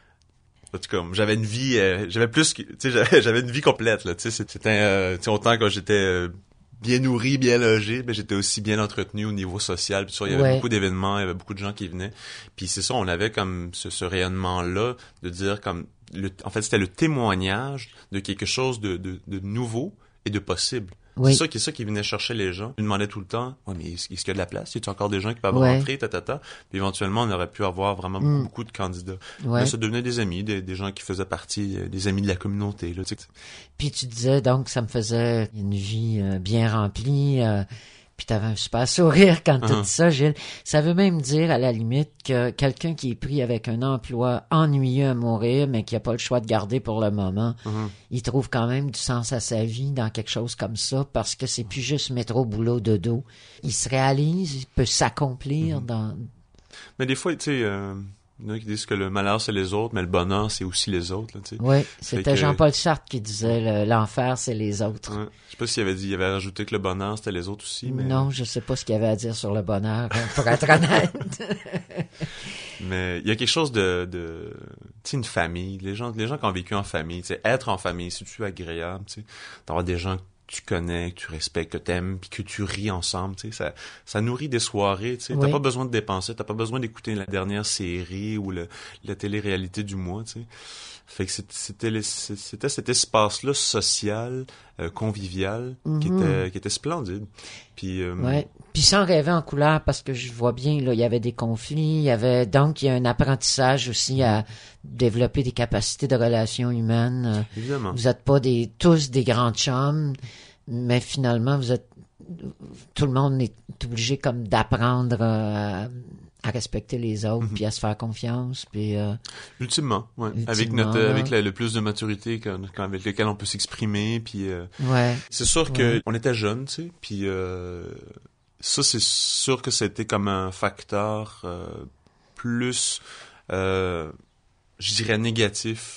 En tout cas, j'avais une vie, euh, j'avais plus que, tu sais, j'avais, j'avais une vie complète, là, tu sais, c'était, euh, tu sais, autant que j'étais euh, bien nourri, bien logé, mais j'étais aussi bien entretenu au niveau social, puis ça, il y avait ouais. beaucoup d'événements, il y avait beaucoup de gens qui venaient, puis c'est ça, on avait comme ce, ce rayonnement-là, de dire comme, le, en fait, c'était le témoignage de quelque chose de, de, de nouveau et de possible. Oui. C'est ça qui est ça qui venait chercher les gens. Ils demandaient tout le temps, ouais, mais est-ce qu'il y a de la place? Y a-t-il encore des gens qui peuvent ouais. rentrer, ta, ta, ta? Puis éventuellement, on aurait pu avoir vraiment mm. beaucoup, beaucoup de candidats. Ouais. Là, ça devenait des amis, des, des gens qui faisaient partie, des amis de la communauté, là, tu sais. Puis tu disais, donc, ça me faisait une vie euh, bien remplie, euh, puis t'avais un super sourire quand tu uh-huh. dis ça, Gilles. Ça veut même dire, à la limite, que quelqu'un qui est pris avec un emploi ennuyeux à mourir, mais qui a pas le choix de garder pour le moment, uh-huh. il trouve quand même du sens à sa vie dans quelque chose comme ça, parce que c'est plus juste métro, boulot, dodo. Il se réalise, il peut s'accomplir uh-huh. dans... Mais des fois, tu sais... Euh... Il y en a qui disent que le malheur, c'est les autres, mais le bonheur, c'est aussi les autres. Tu sais. Oui, c'était que... Jean-Paul Sartre qui disait le, l'enfer, c'est les autres. Ouais. Je sais pas s'il avait dit, il avait rajouté que le bonheur, c'était les autres aussi. Mais... Non, je sais pas ce qu'il avait à dire sur le bonheur, pour être honnête. Mais il y a quelque chose de... de tu sais, une famille. Les gens, les gens qui ont vécu en famille, tu sais, être en famille, c'est-tu agréable, tu sais, d'avoir des gens... tu connais, que tu respectes, que t'aimes, puis que tu ris ensemble, tu sais, ça, ça nourrit des soirées, tu sais. Oui. T'as pas besoin de dépenser, t'as pas besoin d'écouter la dernière série ou le, la télé-réalité du mois, tu sais. Fait que c'était, c'était cet espace-là social, euh, convivial, mm-hmm. qui était, qui était splendide. Puis, euh, ouais. Puis sans rêver en couleur, parce que je vois bien, là, il y avait des conflits, il y avait, donc, il y a un apprentissage aussi à développer des capacités de relations humaines. Évidemment. Vous êtes pas des, tous des grands chums, mais finalement, vous êtes, tout le monde est obligé comme d'apprendre à, à respecter les autres, mm-hmm. puis à se faire confiance, puis... Euh, ultimement, ouais. Ultimement, avec notre, là. avec la, le plus de maturité quand, quand, avec lequel on peut s'exprimer, puis... Euh, ouais. C'est sûr ouais. qu'on était jeunes, tu sais, puis... Euh, ça, c'est sûr que c'était comme un facteur euh, plus, euh, je dirais, négatif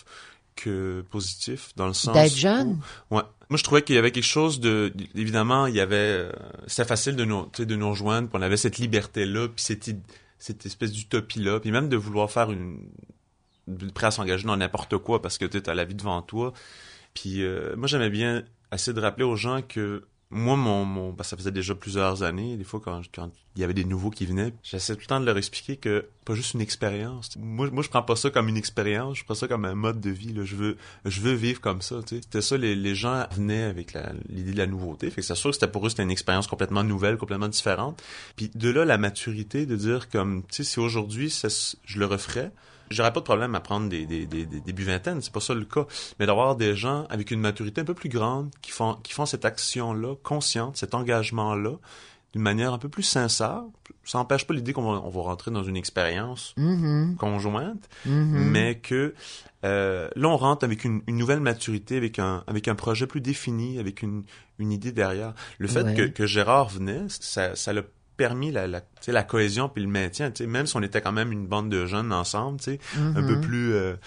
que positif, dans le sens... D'être jeune? Où, ouais. Moi, je trouvais qu'il y avait quelque chose de... Évidemment, il y avait... Euh, c'était facile de nous, de nous rejoindre, puis on avait cette liberté-là, puis cette, cette espèce d'utopie-là, puis même de vouloir faire une... prêt à s'engager dans n'importe quoi, parce que tu as la vie devant toi. Puis euh, moi, j'aimais bien essayer de rappeler aux gens que moi, mon, mon ben, ça faisait déjà plusieurs années, des fois, quand, quand il y avait des nouveaux qui venaient, j'essayais tout le temps de leur expliquer que pas juste une expérience. Moi, moi, je prends pas ça comme une expérience, je prends ça comme un mode de vie. Là. Je veux, je veux vivre comme ça. Tu sais. C'était ça, les, les gens venaient avec la, l'idée de la nouveauté. Fait que c'est sûr que c'était pour eux, c'était une expérience complètement nouvelle, complètement différente. Puis de là, la maturité de dire comme, tu sais, si aujourd'hui, ça, je le referais, j'aurais pas de problème à prendre des, des, des, des débuts vingtaines, c'est pas ça le cas. Mais d'avoir des gens avec une maturité un peu plus grande qui font, qui font cette action-là, consciente, cet engagement-là, d'une manière un peu plus sincère. Ça n'empêche pas l'idée qu'on va, on va rentrer dans une expérience mm-hmm. conjointe, mm-hmm. mais que euh, là, on rentre avec une, une nouvelle maturité, avec un, avec un projet plus défini, avec une, une idée derrière. Le fait ouais. que, que Gérard venait, ça, ça l'a permis la, la, la cohésion puis le maintien, même si on était quand même une bande de jeunes ensemble, mm-hmm. un peu plus euh,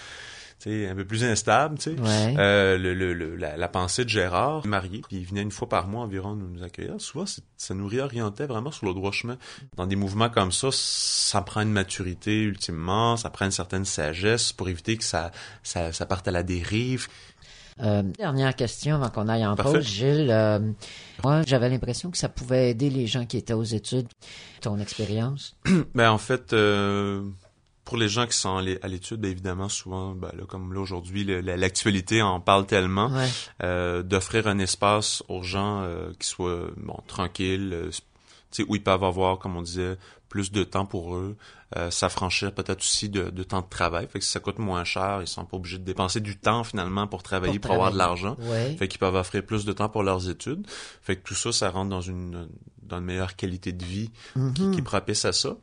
un peu plus instable, ouais. euh, le, le, le, la, la pensée de Gérard, marié, puis il venait une fois par mois environ nous, nous accueillir. Souvent, ça nous réorientait vraiment sur le droit chemin. Dans des mouvements comme ça, ça prend une maturité ultimement, ça prend une certaine sagesse pour éviter que ça, ça, ça parte à la dérive. Euh, dernière question avant qu'on aille en pause, Gilles. Euh, moi, j'avais l'impression que ça pouvait aider les gens qui étaient aux études. Ton expérience? Ben en fait, euh, pour les gens qui sont à l'étude, ben évidemment, souvent, ben là, comme là aujourd'hui, le, l'actualité en parle tellement, ouais. euh, d'offrir un espace aux gens euh, qui soient bon tranquilles, euh, tu sais, où ils peuvent avoir, comme on disait, plus de temps pour eux, euh, s'affranchir peut-être aussi de, de temps de travail, fait que ça coûte moins cher, ils sont pas obligés de dépenser du temps finalement pour travailler, pour, pour travailler. avoir de l'argent, ouais. fait qu'ils peuvent offrir plus de temps pour leurs études, fait que tout ça, ça rentre dans une dans une meilleure qualité de vie mm-hmm. qui, qui est propice à ça.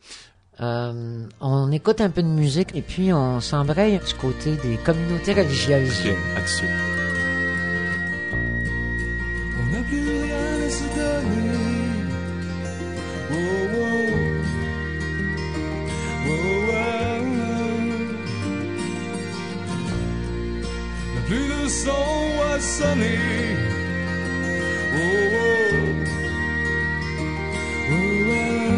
Euh, on écoute un peu de musique et puis on s'embraye du côté des communautés religieuses. Ok, à tout de suite. On n'a plus rien à se donner. Oh, oh. Oh, oh. On n'a plus de son à sonner. Oh, oh. Oh, oh.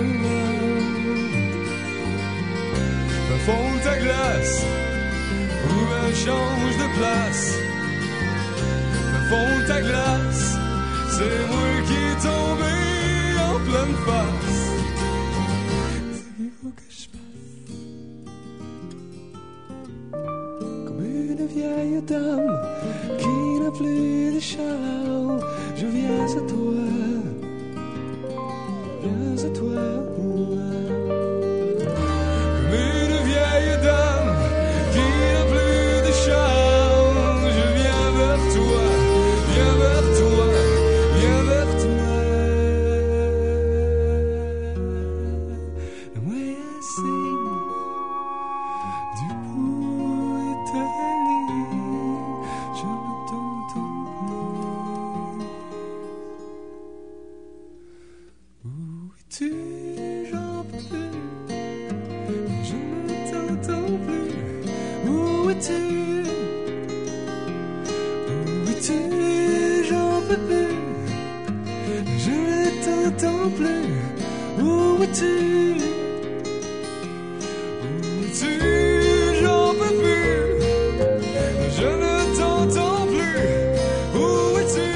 Ben, fonds ta glace, ou ben change de place. Ben, fonds ta glace, c'est moi qui est tombé en pleine face. Il faut que je fasse comme une vieille dame qui n'a n'a plus de chaleur, je viens à toi, viens à toi. Comme une vieille dame qui n'a plus de charme, je viens vers toi, viens vers toi, viens vers toi. The way I sing du bruit de ta ligne, je ne t'entends plus. Où es-tu, j'en peux plus. Je ne t'entends plus. Où es-tu? Où es-tu? J'en peux plus. Je ne t'entends plus. Où es-tu? Où es-tu? J'en peux plus. Je ne t'entends plus. Où es-tu?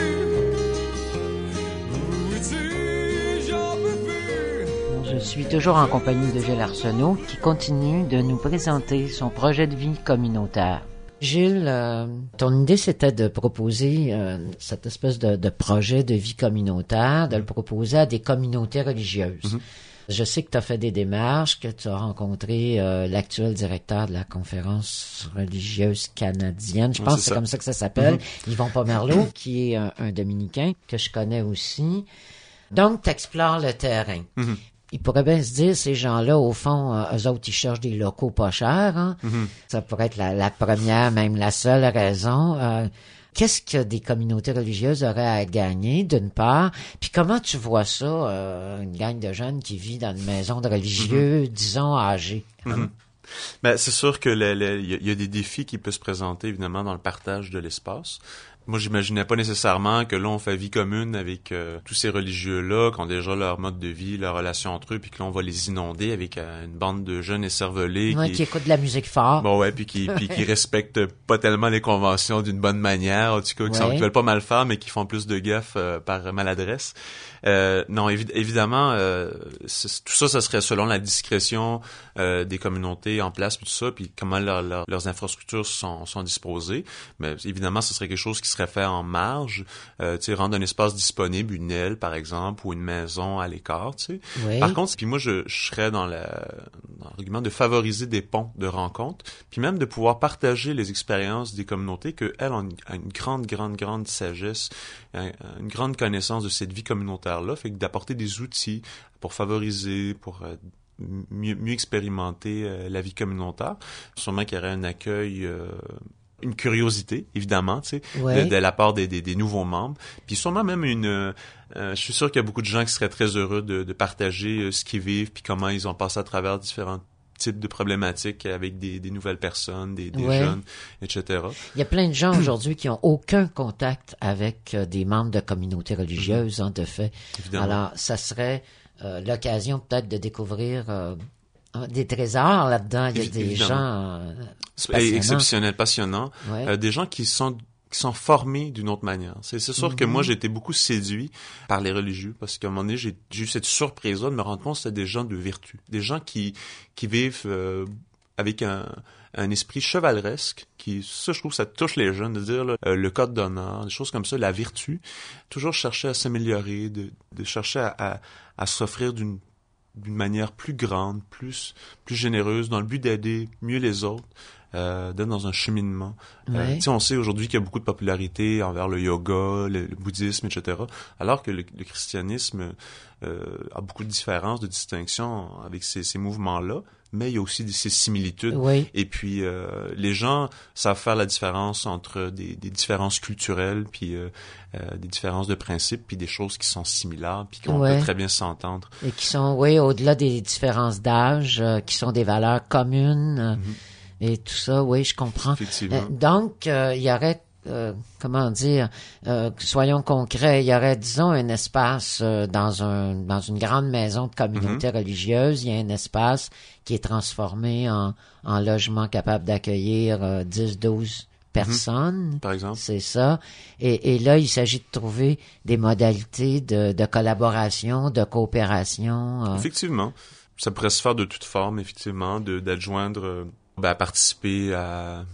Où es-tu? J'en peux plus. Je suis toujours en compagnie de Gilles Arsenault qui continue de nous présenter son projet de vie communautaire. Gilles, euh, ton idée c'était de proposer euh, cette espèce de, de projet de vie communautaire, de le proposer à des communautés religieuses. Mm-hmm. Je sais que tu as fait des démarches, que tu as rencontré euh, l'actuel directeur de la conférence religieuse canadienne. Je Oui, pense que c'est c'est ça. comme ça que ça s'appelle. Mm-hmm. Yvon Pomerleau, qui est un, un dominicain que je connais aussi. Donc, tu explores le terrain. Mm-hmm. Il pourrait bien se dire, ces gens-là, au fond, euh, eux autres, ils cherchent des locaux pas chers. Hein? Mm-hmm. Ça pourrait être la, la première, même la seule raison. Euh, qu'est-ce que des communautés religieuses auraient à gagner, d'une part? Puis comment tu vois ça, euh, une gang de jeunes qui vit dans une maison de religieux, mm-hmm. disons, âgés? Hein? Mm-hmm. Ben, c'est sûr que le, le, il y a des défis qui peuvent se présenter, évidemment, dans le partage de l'espace. Moi, j'imaginais pas nécessairement que là, on fait vie commune avec euh, tous ces religieux-là, qui ont déjà leur mode de vie, leur relation entre eux, puis que là, on va les inonder avec euh, une bande de jeunes écervelés. Ouais, qui, qui écoutent de la musique fort. Bon, ouais, puis qui, puis qui respectent pas tellement les conventions d'une bonne manière, en tout cas, qui, Ouais. sont, qui veulent pas mal faire, mais qui font plus de gaffes euh, par maladresse. Euh, non, évi- évidemment, euh, c'est- tout ça, ça serait selon la discrétion euh, des communautés en place, puis tout ça, puis comment leur, leur, leurs infrastructures sont, sont disposées. Mais évidemment, ce serait quelque chose qui serait fait en marge, euh, tu sais, rendre un espace disponible, une aile, par exemple, ou une maison à l'écart, tu sais. Oui. Par contre, puis moi, je, je serais dans, la, dans l'argument de favoriser des ponts de rencontres, puis même de pouvoir partager les expériences des communautés que elles ont une, une grande, grande, grande sagesse, une grande connaissance de cette vie communautaire-là, fait que d'apporter des outils pour favoriser, pour euh, mieux, mieux expérimenter euh, la vie communautaire. Sûrement qu'il y aurait un accueil, euh, une curiosité, évidemment, tu sais, Ouais. de, de la part des, des, des nouveaux membres. Puis sûrement même une... Euh, je suis sûr qu'il y a beaucoup de gens qui seraient très heureux de, de partager euh, ce qu'ils vivent, puis comment ils ont passé à travers différents types de problématiques avec des, des nouvelles personnes, des, des Ouais. jeunes, et cetera. Il y a plein de gens aujourd'hui qui ont aucun contact avec euh, des membres de communautés religieuses, hein, de fait. Évidemment. Alors, ça serait euh, l'occasion peut-être de découvrir euh, des trésors là-dedans. Il y a Évi- des évidemment. gens euh, Et passionnants. exceptionnel, passionnant. Ouais. Euh, des gens qui sont qui sont formés d'une autre manière. C'est, c'est sûr Mm-hmm. que moi, j'ai été beaucoup séduit par les religieux, parce qu'à un moment donné, j'ai, j'ai eu cette surprise-là de me rendre compte que c'était des gens de vertu. Des gens qui, qui vivent euh, avec un, un esprit chevaleresque, qui, ça, je trouve, ça touche les jeunes, de dire là, euh, le code d'honneur, des choses comme ça, la vertu. Toujours chercher à s'améliorer, de, de chercher à, à, à s'offrir d'une d'une manière plus grande, plus plus généreuse, dans le but d'aider mieux les autres, euh, d'être dans un cheminement. Ouais. Euh, tu sais, on sait aujourd'hui qu'il y a beaucoup de popularité envers le yoga, le, le bouddhisme, et cetera. Alors que le, le christianisme euh, a beaucoup de différences, de distinctions avec ces, ces mouvements-là, mais il y a aussi des, ces similitudes. Oui. Et puis, euh, les gens savent faire la différence entre des, des différences culturelles, puis euh, euh, des différences de principes, puis des choses qui sont similaires, puis qu'on Ouais. peut très bien s'entendre. Et qui sont, oui, au-delà des différences d'âge, euh, qui sont des valeurs communes euh, et tout ça, oui, je comprends. Effectivement. Euh, donc, euh, il y aurait, euh, comment dire, euh, soyons concrets, il y aurait, disons, un espace euh, dans un dans une grande maison de communauté religieuse, il y a un espace qui est transformé en, en logement capable d'accueillir euh, dix, douze personnes. Par exemple. C'est ça. Et, et là, il s'agit de trouver des modalités de, de collaboration, de coopération. euh. Effectivement. Ça pourrait se faire de toute forme, effectivement, de, d'adjoindre, euh, ben, à participer à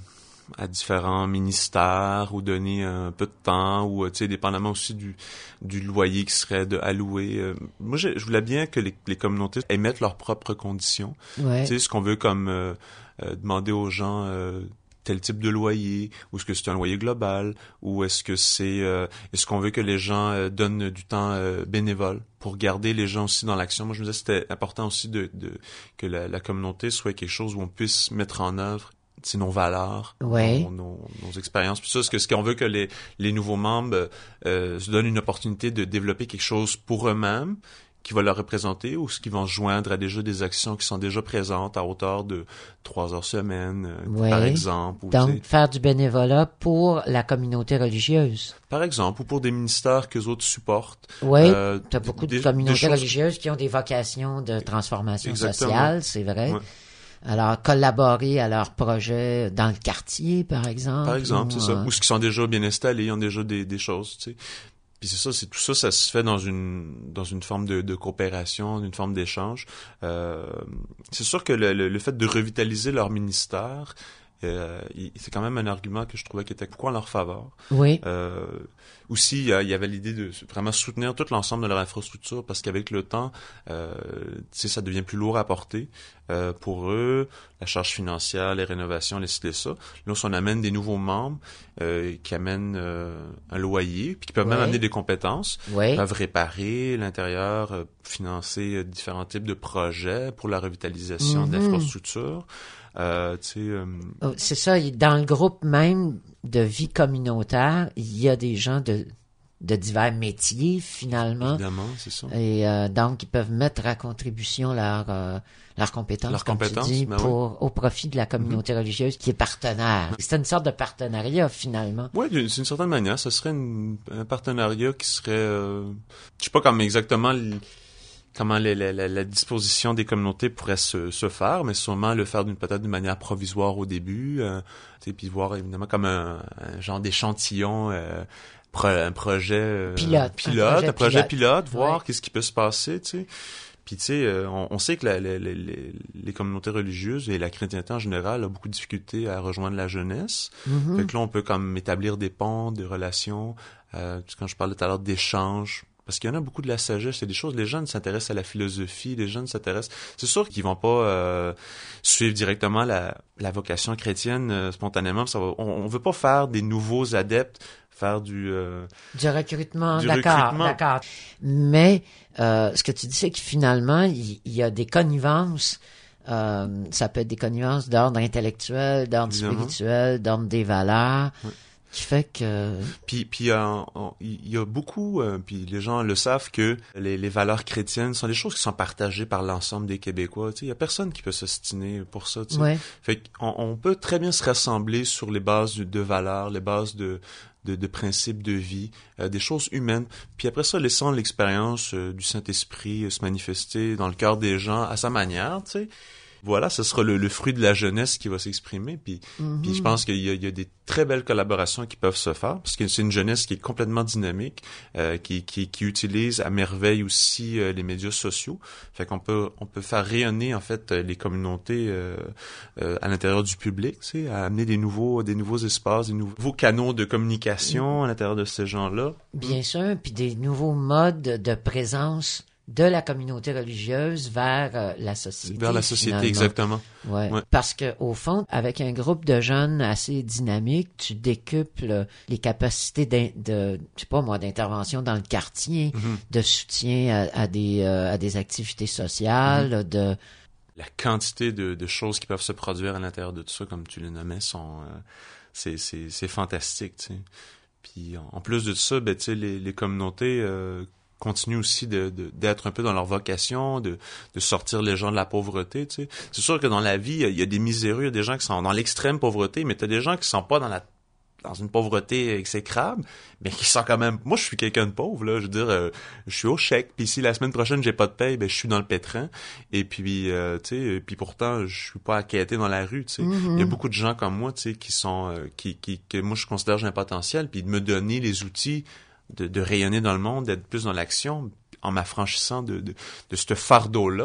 à différents ministères ou donner un peu de temps ou, tu sais, dépendamment aussi du, du loyer qui serait de alloué. Euh, moi, je, je voulais bien que les, les communautés émettent leurs propres conditions. Ouais. Tu sais, ce qu'on veut comme euh, euh, demander aux gens euh, tel type de loyer, ou est-ce que c'est un loyer global, ou est-ce que c'est euh, est-ce qu'on veut que les gens euh, donnent du temps euh, bénévole pour garder les gens aussi dans l'action. Moi, je me disais c'était important aussi de, de que la, la communauté soit quelque chose où on puisse mettre en œuvre c'est nos valeurs, ouais. nos, nos, nos expériences. Puis ça, c'est que ce qu'on veut que les, les nouveaux membres euh, se donnent une opportunité de développer quelque chose pour eux-mêmes qui va leur représenter ou ce qui vont se joindre à déjà des actions qui sont déjà présentes à hauteur de trois heures semaine, euh, ouais. par exemple. Ou, donc, faire du bénévolat pour la communauté religieuse. Par exemple, ou pour des ministères qu'eux autres supportent. Oui, euh, tu as beaucoup des, de communautés choses... religieuses qui ont des vocations de transformation Exactement. sociale, c'est vrai. Ouais. Alors, collaborer à leurs projets dans le quartier, par exemple. Par exemple, ou, c'est euh... ça. Ou ceux qui sont déjà bien installés, ont déjà des, des choses, tu sais. Puis c'est ça, c'est tout ça, ça se fait dans une dans une forme de, de coopération, une forme d'échange. Euh, c'est sûr que le, le, le fait de revitaliser leur ministère, euh, c'est quand même un argument que je trouvais qui était beaucoup en leur faveur. Oui. Euh, aussi, il y avait l'idée de vraiment soutenir tout l'ensemble de leur infrastructure parce qu'avec le temps, euh, tu sais, ça devient plus lourd à porter. Euh, pour eux, la charge financière, les rénovations, les ci, les ça. Là, si on amène des nouveaux membres euh, qui amènent euh, un loyer, puis qui peuvent ouais. même amener des compétences, ouais. peuvent réparer l'intérieur, euh, financer euh, différents types de projets pour la revitalisation mm-hmm. de l'infrastructure. Euh, tu sais, euh... c'est ça, dans le groupe même de vie communautaire, il y a des gens de de divers métiers, finalement. Évidemment, c'est ça. Et euh, donc, ils peuvent mettre à contribution leur, euh, leurs compétences, leur comme compétences, tu dis, ben pour, oui. au profit de la communauté mm-hmm. religieuse qui est partenaire. C'est une sorte de partenariat, finalement. Oui, d'une certaine manière, ce serait une, un partenariat qui serait... Euh, je sais pas comment exactement... comment les, la, la, la disposition des communautés pourrait se, se faire, mais sûrement le faire d'une peut-être d'une manière provisoire au début, euh, puis voir évidemment comme un, un genre d'échantillon, euh, pro, un projet euh, pilote, pilote, un projet un projet pilote, pilote voir ouais. qu'est-ce qui peut se passer, tu sais. Puis tu sais, euh, on, on sait que la, la, la, les, les communautés religieuses et la chrétienté en général a beaucoup de difficultés à rejoindre la jeunesse. Mm-hmm. Fait que là, on peut comme établir des ponts, des relations. Euh, quand je parlais tout à l'heure d'échanges. Parce qu'il y en a beaucoup de la sagesse, c'est des choses, les jeunes s'intéressent à la philosophie, les jeunes s'intéressent, c'est sûr qu'ils vont pas euh, suivre directement la, la vocation chrétienne euh, spontanément, ça va, on, on veut pas faire des nouveaux adeptes, faire du... Euh, du recrutement, du d'accord, recrutement. d'accord. Mais euh, ce que tu dis, c'est que finalement, il, il y a des connivences, euh, ça peut être des connivences d'ordre intellectuel, d'ordre Évidemment. spirituel, d'ordre des valeurs... Ouais. Qui fait que... Puis puis euh, il y a beaucoup, euh, puis les gens le savent que les, les valeurs chrétiennes sont des choses qui sont partagées par l'ensemble des Québécois. Tu sais, il y a personne qui peut s'ostiner pour ça. Tu sais. Ouais. Fait qu'on on peut très bien se rassembler sur les bases de valeurs, les bases de de, de principes de vie, euh, des choses humaines. Puis après ça, laissant l'expérience euh, du Saint-Esprit euh, se manifester dans le cœur des gens à sa manière. Tu sais. Voilà, ce sera le, le fruit de la jeunesse qui va s'exprimer. Puis, mm-hmm. puis je pense qu'il y a, il y a des très belles collaborations qui peuvent se faire, parce que c'est une jeunesse qui est complètement dynamique, euh, qui, qui, qui utilise à merveille aussi euh, les médias sociaux. Fait qu'on peut, on peut faire rayonner en fait les communautés euh, euh, à l'intérieur du public, tu sais, à amener des nouveaux, des nouveaux espaces, des nouveaux canaux de communication mm-hmm. à l'intérieur de ces gens-là. Bien sûr, puis des nouveaux modes de présence de la communauté religieuse vers euh, la société. Vers la société, finalement. exactement. Ouais. ouais. Parce que au fond, avec un groupe de jeunes assez dynamique, tu décuples les capacités de, de je sais pas moi, d'intervention dans le quartier, mm-hmm. de soutien à, à des euh, à des activités sociales, mm-hmm. de la quantité de, de choses qui peuvent se produire à l'intérieur de tout ça, comme tu les nommais, sont euh, c'est c'est c'est fantastique, tu sais. Puis en plus de ça, ben tu sais les les communautés euh, continuent aussi de, de d'être un peu dans leur vocation, de de sortir les gens de la pauvreté, tu sais. C'est sûr que dans la vie, il y a des miséreux, il y a des gens qui sont dans l'extrême pauvreté, mais t'as des gens qui sont pas dans la dans une pauvreté exécrable, mais qui sont quand même... Moi, je suis quelqu'un de pauvre, là. Je veux dire, euh, je suis au chèque, puis si la semaine prochaine, j'ai pas de paye, ben je suis dans le pétrin. Et puis, euh, tu sais, puis pourtant, je suis pas quêter dans la rue, tu sais. Mm-hmm. Il y a beaucoup de gens comme moi, tu sais, qui sont... Euh, qui, qui, que moi, je considère que j'ai un potentiel, puis de me donner les outils de, de rayonner dans le monde, d'être plus dans l'action, en m'affranchissant de, de, de ce fardeau-là.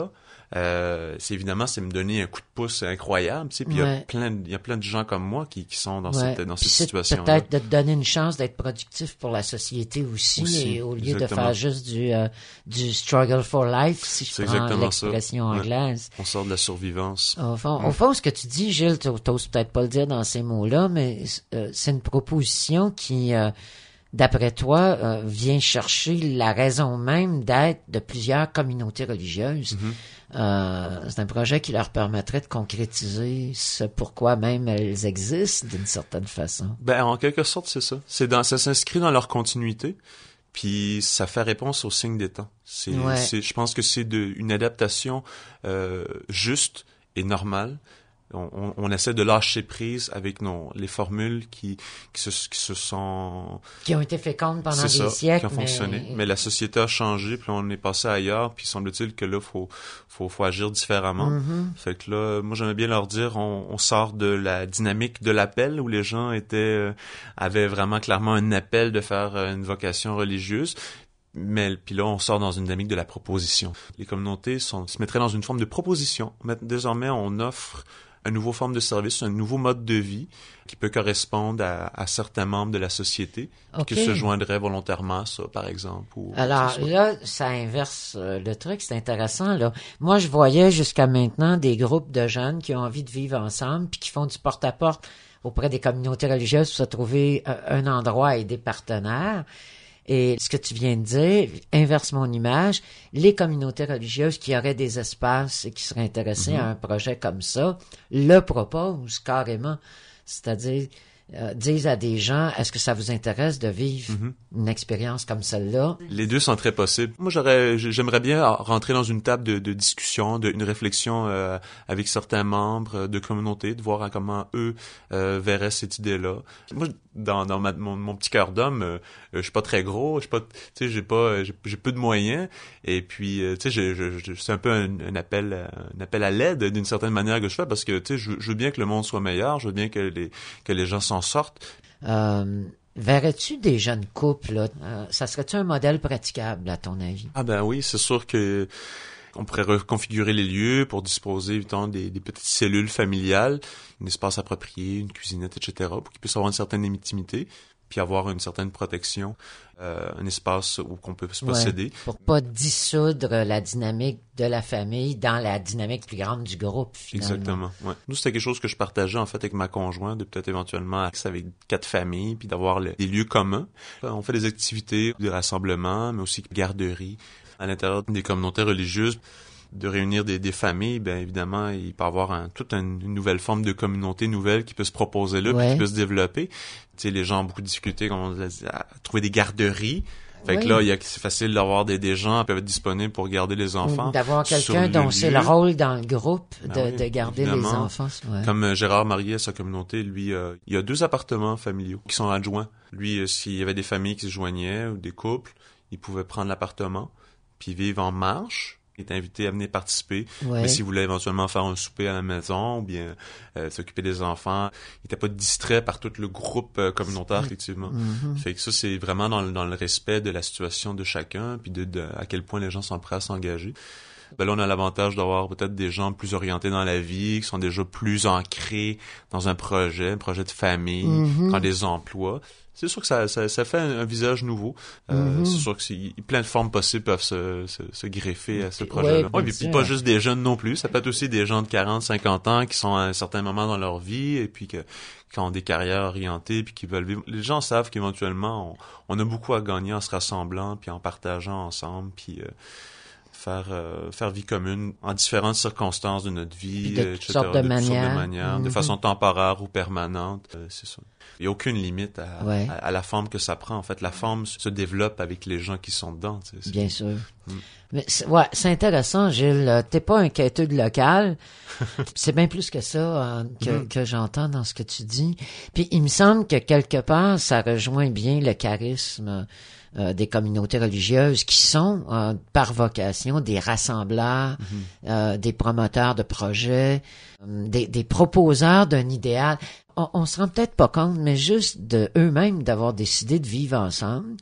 euh, c'est évidemment, c'est me donner un coup de pouce incroyable, tu sais, puis il ouais. y a plein, il y a plein de gens comme moi qui, qui sont dans ouais. cette, dans cette situation-là. Peut-être de te donner une chance d'être productif pour la société aussi, aussi et au lieu exactement. de faire juste du, euh, du struggle for life, si je c'est prends l'expression ça. anglaise. Ouais. On sort de la survivance. Au fond, ouais. au fond, ce que tu dis, Gilles, t'oses peut-être pas le dire dans ces mots-là, mais euh, c'est une proposition qui, euh, d'après toi, euh, vient chercher la raison même d'être de plusieurs communautés religieuses. Mm-hmm. Euh, c'est un projet qui leur permettrait de concrétiser ce pourquoi même elles existent d'une certaine façon. Ben, en quelque sorte, c'est ça. C'est dans, ça s'inscrit dans leur continuité, puis ça fait réponse aux signes des temps. C'est, ouais. c'est, je pense que c'est de, une adaptation euh, juste et normale. On, on, on essaie de lâcher prise avec nos, les formules qui, qui, se, qui se sont... Qui ont été fécondes pendant c'est des ça, siècles. Qui ont fonctionné. Mais... mais la société a changé, puis on est passé ailleurs, puis semble-t-il que là, faut, faut, faut agir différemment. Mm-hmm. Fait que là, moi, j'aimais bien leur dire, on, on sort de la dynamique de l'appel, où les gens étaient, euh, avaient vraiment clairement un appel de faire euh, une vocation religieuse. Mais puis là, on sort dans une dynamique de la proposition. Les communautés sont, se mettraient dans une forme de proposition. Mais désormais, on offre une nouvelle forme de service, un nouveau mode de vie qui peut correspondre à, à certains membres de la société okay. qui se joindraient volontairement à ça, par exemple. Ou, Alors là, ça inverse euh, le truc, c'est intéressant. Là. Moi, je voyais jusqu'à maintenant des groupes de jeunes qui ont envie de vivre ensemble puis qui font du porte-à-porte auprès des communautés religieuses pour se trouver euh, un endroit et des partenaires. Et ce que tu viens de dire, inverse mon image, les communautés religieuses qui auraient des espaces et qui seraient intéressées mm-hmm. à un projet comme ça, le proposent carrément. C'est-à-dire, euh, disent à des gens, est-ce que ça vous intéresse de vivre mm-hmm. une expérience comme celle-là? Les deux sont très possibles. Moi, j'aurais, j'aimerais bien rentrer dans une table de, de discussion, de, une réflexion euh, avec certains membres de communauté, de voir comment eux euh, verraient cette idée-là. Moi, dans, dans ma, mon, mon petit cœur d'homme, euh, je suis pas très gros, je suis pas, tu sais, j'ai pas, j'ai, j'ai peu de moyens, et puis, euh, tu sais, je, je, je, c'est un peu un, un appel, un appel à l'aide d'une certaine manière que je fais, parce que, tu sais, je, je veux bien que le monde soit meilleur, je veux bien que les, que les gens s'en sortent. Euh, verrais-tu des jeunes couples, là, euh, ça serait-tu un modèle praticable, à ton avis? Ah ben oui, c'est sûr que on pourrait reconfigurer les lieux pour disposer, évidemment, des, des petites cellules familiales, un espace approprié, une cuisinette, et cetera, pour qu'ils puissent avoir une certaine intimité, puis avoir une certaine protection, euh, un espace où qu'on peut se posséder. Ouais, pour pas dissoudre la dynamique de la famille dans la dynamique plus grande du groupe, finalement. Exactement, ouais. Nous, c'était quelque chose que je partageais, en fait, avec ma conjointe, de peut-être éventuellement accès avec quatre familles, puis d'avoir le, des lieux communs. On fait des activités, des rassemblements, mais aussi garderies. À l'intérieur des communautés religieuses, de réunir des, des familles, bien évidemment, il peut y avoir un, toute une, une nouvelle forme de communauté nouvelle qui peut se proposer là, ouais. puis qui peut se développer. Tu sais, les gens ont beaucoup de difficultés, comme on dit, à trouver des garderies. Fait oui. que là, il y a, c'est facile d'avoir des, des gens qui peuvent être disponibles pour garder les enfants. D'avoir quelqu'un dont le c'est le rôle dans le groupe de, ben oui, de garder évidemment. les enfants. Ouais. Comme euh, Gérard Marié, sa communauté, lui, euh, il y a deux appartements familiaux qui sont adjoints. Lui, euh, s'il y avait des familles qui se joignaient ou des couples, il pouvait prendre l'appartement puis vivre en marche. Il est invité à venir participer. Ouais. Mais s'il voulait éventuellement faire un souper à la maison ou bien euh, s'occuper des enfants, il n'était pas distrait par tout le groupe euh, communautaire, effectivement. Mm-hmm. Fait que ça, c'est vraiment dans le, dans le respect de la situation de chacun puis de, de à quel point les gens sont prêts à s'engager. Ben là, on a l'avantage d'avoir peut-être des gens plus orientés dans la vie, qui sont déjà plus ancrés dans un projet, un projet de famille, mm-hmm. dans des emplois. C'est sûr que ça, ça, ça fait un, un visage nouveau. Euh, mm-hmm. C'est sûr que c'est, plein de formes possibles peuvent se, se, se greffer à ce projet-là. Ouais, ouais, puis pas juste des jeunes non plus. Ça peut être aussi des gens de quarante, cinquante ans qui sont à un certain moment dans leur vie et puis que, qui ont des carrières orientées puis qui veulent vivre. Les gens savent qu'éventuellement, on, on a beaucoup à gagner en se rassemblant puis en partageant ensemble puis... Euh, faire euh, faire vie commune en différentes circonstances de notre vie, de toutes sortes de, de manières, sortes de, manières, mm-hmm. de façon temporaire ou permanente. Euh, c'est ça. Il n'y a aucune limite à, ouais. à, à la forme que ça prend. En fait, la forme se développe avec les gens qui sont dedans. Tu sais, c'est... Bien sûr. Mm. Mais c'est, ouais, c'est intéressant, Gilles. T'es pas un quêteux de local. C'est bien plus que ça euh, que, mm. que j'entends dans ce que tu dis. Puis il me semble que quelque part, ça rejoint bien le charisme Euh, des communautés religieuses qui sont, euh, par vocation, des rassembleurs, mm-hmm. euh, des promoteurs de projets, euh, des, des proposeurs d'un idéal. On, on se rend peut-être pas compte, mais juste de eux-mêmes d'avoir décidé de vivre ensemble,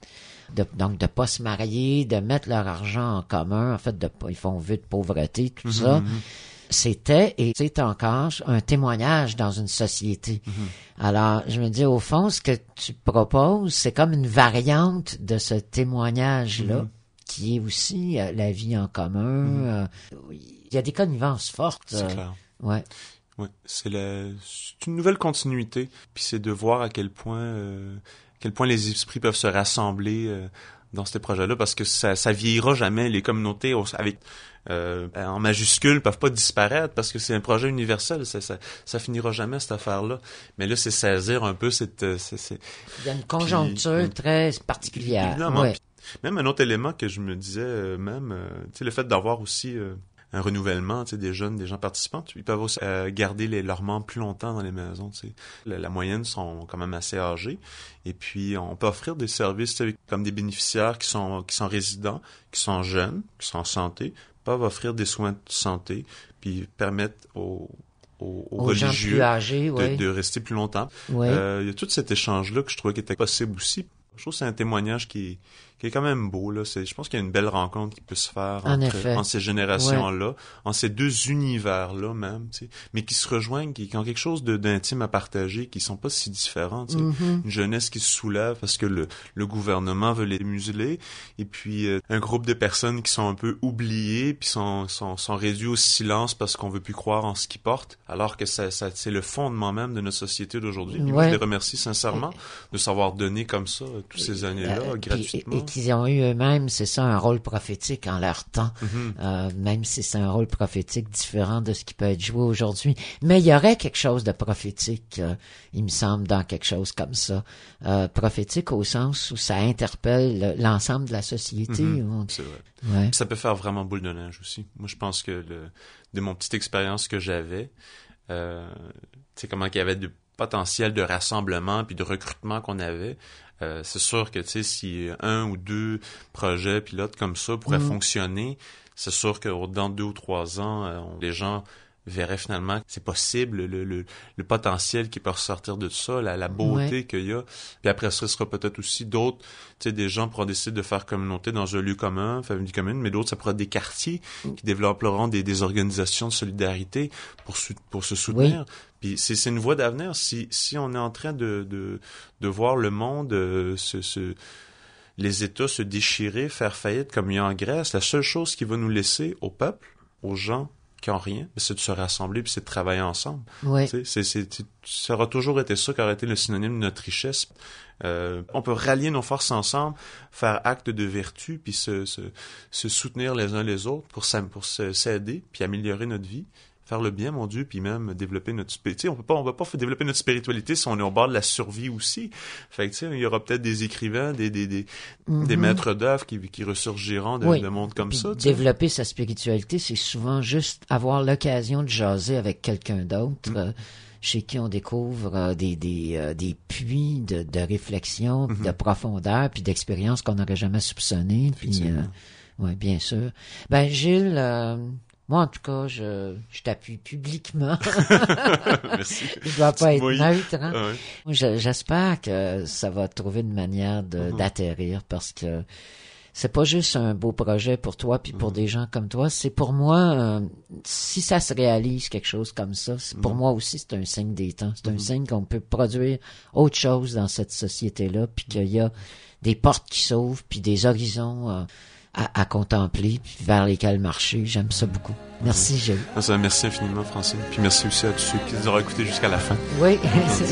de, donc de pas se marier, de mettre leur argent en commun, en fait, de pas, ils font vœu de pauvreté, tout mm-hmm. ça. C'était et c'est encore un témoignage dans une société. Mm-hmm. Alors, je me dis, au fond, ce que tu proposes, c'est comme une variante de ce témoignage-là, mm-hmm. qui est aussi euh, la vie en commun. Mm-hmm. Euh, il y a des connivences fortes. C'est euh, clair. Ouais. Ouais, c'est, la, c'est une nouvelle continuité. Puis c'est de voir à quel point, euh, à quel point les esprits peuvent se rassembler euh, dans ces projets-là, parce que ça, ça vieillira jamais. Les communautés avec Euh, en majuscule peuvent pas disparaître parce que c'est un projet universel, ça, ça, ça finira jamais cette affaire-là. Mais là, c'est saisir un peu cette... C'est, c'est... Il y a une conjoncture puis, très particulière. Évidemment. Ouais. Puis, même un autre élément que je me disais, euh, même, euh, tu sais, le fait d'avoir aussi euh, un renouvellement, tu sais, des jeunes, des gens participants, ils peuvent aussi euh, garder les, leurs membres plus longtemps dans les maisons, tu sais. La, la moyenne sont quand même assez âgés. Et puis, on peut offrir des services comme des bénéficiaires qui sont, qui sont résidents, qui sont jeunes, qui sont en santé, peuvent offrir des soins de santé, puis permettre aux, aux, aux, aux religieux gens plus âgés, ouais. de, de rester plus longtemps. Ouais. Euh, il y a tout cet échange-là que je trouvais qui était possible aussi. Je trouve que c'est un témoignage qui, qui est quand même beau, là. C'est, je pense qu'il y a une belle rencontre qui peut se faire en entre, entre ces générations-là, ouais. en ces deux univers-là même, tu sais, mais qui se rejoignent, qui, qui ont quelque chose de, d'intime à partager, qui sont pas si différents, tu sais. Mm-hmm. Une jeunesse qui se soulève parce que le, le gouvernement veut les museler, et puis euh, un groupe de personnes qui sont un peu oubliées, puis sont, sont, sont réduits au silence parce qu'on veut plus croire en ce qu'ils portent, alors que ça, ça, c'est le fondement même de notre société d'aujourd'hui. Ouais. Moi, je les remercie sincèrement de savoir donner comme ça toutes ces années-là, euh, gratuitement. Et, et qu'ils ont eu eux-mêmes, c'est ça, un rôle prophétique en leur temps, mm-hmm. euh, même si c'est un rôle prophétique différent de ce qui peut être joué aujourd'hui. Mais il y aurait quelque chose de prophétique, euh, il me semble, dans quelque chose comme ça. Euh, prophétique au sens où ça interpelle l'ensemble de la société. Mm-hmm. C'est vrai. Ouais. Ça peut faire vraiment boule de neige aussi. Moi, je pense que le, de mon petite expérience que j'avais, euh, tu sais, comment qu'il y avait de potentiel de rassemblement puis de recrutement qu'on avait, euh, c'est sûr que tu sais si un ou deux projets pilotes comme ça pourraient mmh. fonctionner, c'est sûr que dans deux ou trois ans, euh, on, les gens verraient finalement que c'est possible, le, le, le potentiel qui peut ressortir de ça, la, la beauté ouais. qu'il y a. Puis après ça, ce sera peut-être aussi d'autres, tu sais, des gens pourront décider de faire communauté dans un lieu commun, famille commune, mais d'autres, ça pourra être des quartiers qui développeront des, des organisations de solidarité pour, pour se soutenir. Oui. Puis c'est, c'est une voie d'avenir. Si, si on est en train de, de, de voir le monde euh, se, se, les États se déchirer, faire faillite comme il y a en Grèce, la seule chose qui va nous laisser au peuple, aux gens qui ont rien, c'est de se rassembler puis c'est de travailler ensemble. Oui. C'est, c'est, c'est, ça aura toujours été ça qui aurait été le synonyme de notre richesse. Euh, on peut rallier nos forces ensemble, faire acte de vertu puis se, se, se soutenir les uns les autres pour, pour s'aider puis améliorer notre vie. Faire le bien, mon Dieu, puis même développer notre spiritualité. On peut pas, on va pas développer notre spiritualité si on est au bord de la survie aussi. Fait que, tu sais, il y aura peut-être des écrivains, des, des, des, mm-hmm. des maîtres d'œuvre qui, qui ressurgiront de, oui. de monde comme puis ça. T'sais. Développer sa spiritualité, c'est souvent juste avoir l'occasion de jaser avec quelqu'un d'autre, mm. euh, chez qui on découvre euh, des, des, euh, des puits de, de réflexion, mm-hmm. de profondeur, puis d'expérience qu'on n'aurait jamais soupçonné. Puis, euh, oui, bien sûr. Ben, Gilles, euh, moi, en tout cas, je, je t'appuie publiquement. Merci. Je dois pas être oui. neutre. Hein? Ah oui. je, j'espère que ça va trouver une manière de, uh-huh. d'atterrir parce que c'est pas juste un beau projet pour toi puis pour uh-huh. des gens comme toi. C'est pour moi, euh, si ça se réalise quelque chose comme ça, c'est, pour uh-huh. moi aussi, c'est un signe des temps. C'est uh-huh. un signe qu'on peut produire autre chose dans cette société-là puis qu'il y a des portes qui s'ouvrent puis des horizons euh, À, à contempler, puis vers lesquels marcher. J'aime ça beaucoup. Merci, Gilles. Ah, merci infiniment, Francine. Puis merci aussi à tous ceux qui nous auront écoutés jusqu'à la fin. Oui, c'est ça.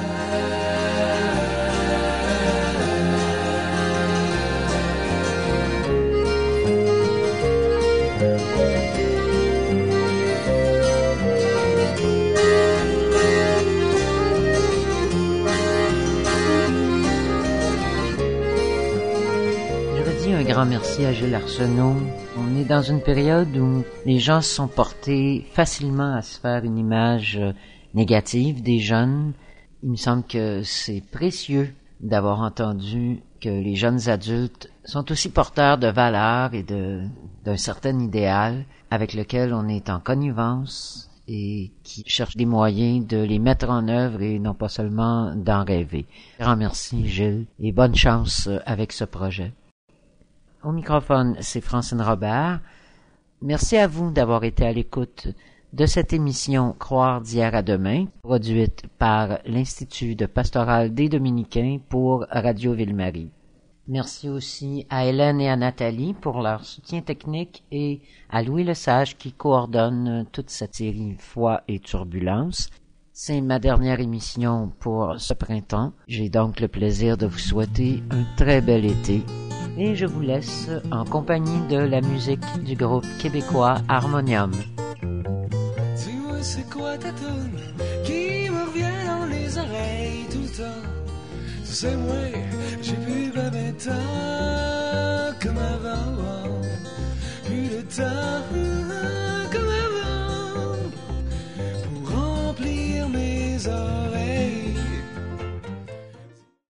Grand merci à Gilles Arsenault. On est dans une période où les gens se sont portés facilement à se faire une image négative des jeunes. Il me semble que c'est précieux d'avoir entendu que les jeunes adultes sont aussi porteurs de valeurs et de, d'un certain idéal avec lequel on est en connivence et qui cherchent des moyens de les mettre en œuvre et non pas seulement d'en rêver. Grand merci, Gilles, et bonne chance avec ce projet. Au microphone, c'est Francine Robert. Merci à vous d'avoir été à l'écoute de cette émission Croire d'hier à demain, produite par l'Institut de pastoral des Dominicains pour Radio Ville-Marie. Merci aussi à Hélène et à Nathalie pour leur soutien technique et à Louis Lesage qui coordonne toute cette série Foi et Turbulence. C'est ma dernière émission pour ce printemps. J'ai donc le plaisir de vous souhaiter un très bel été. Et je vous laisse en compagnie de la musique du groupe québécois Harmonium. Dis-moi c'est quoi ta toune qui me revient dans les oreilles tout le temps. Tu sais moi, j'ai plus ben ben temps comme avant. Plus de temps.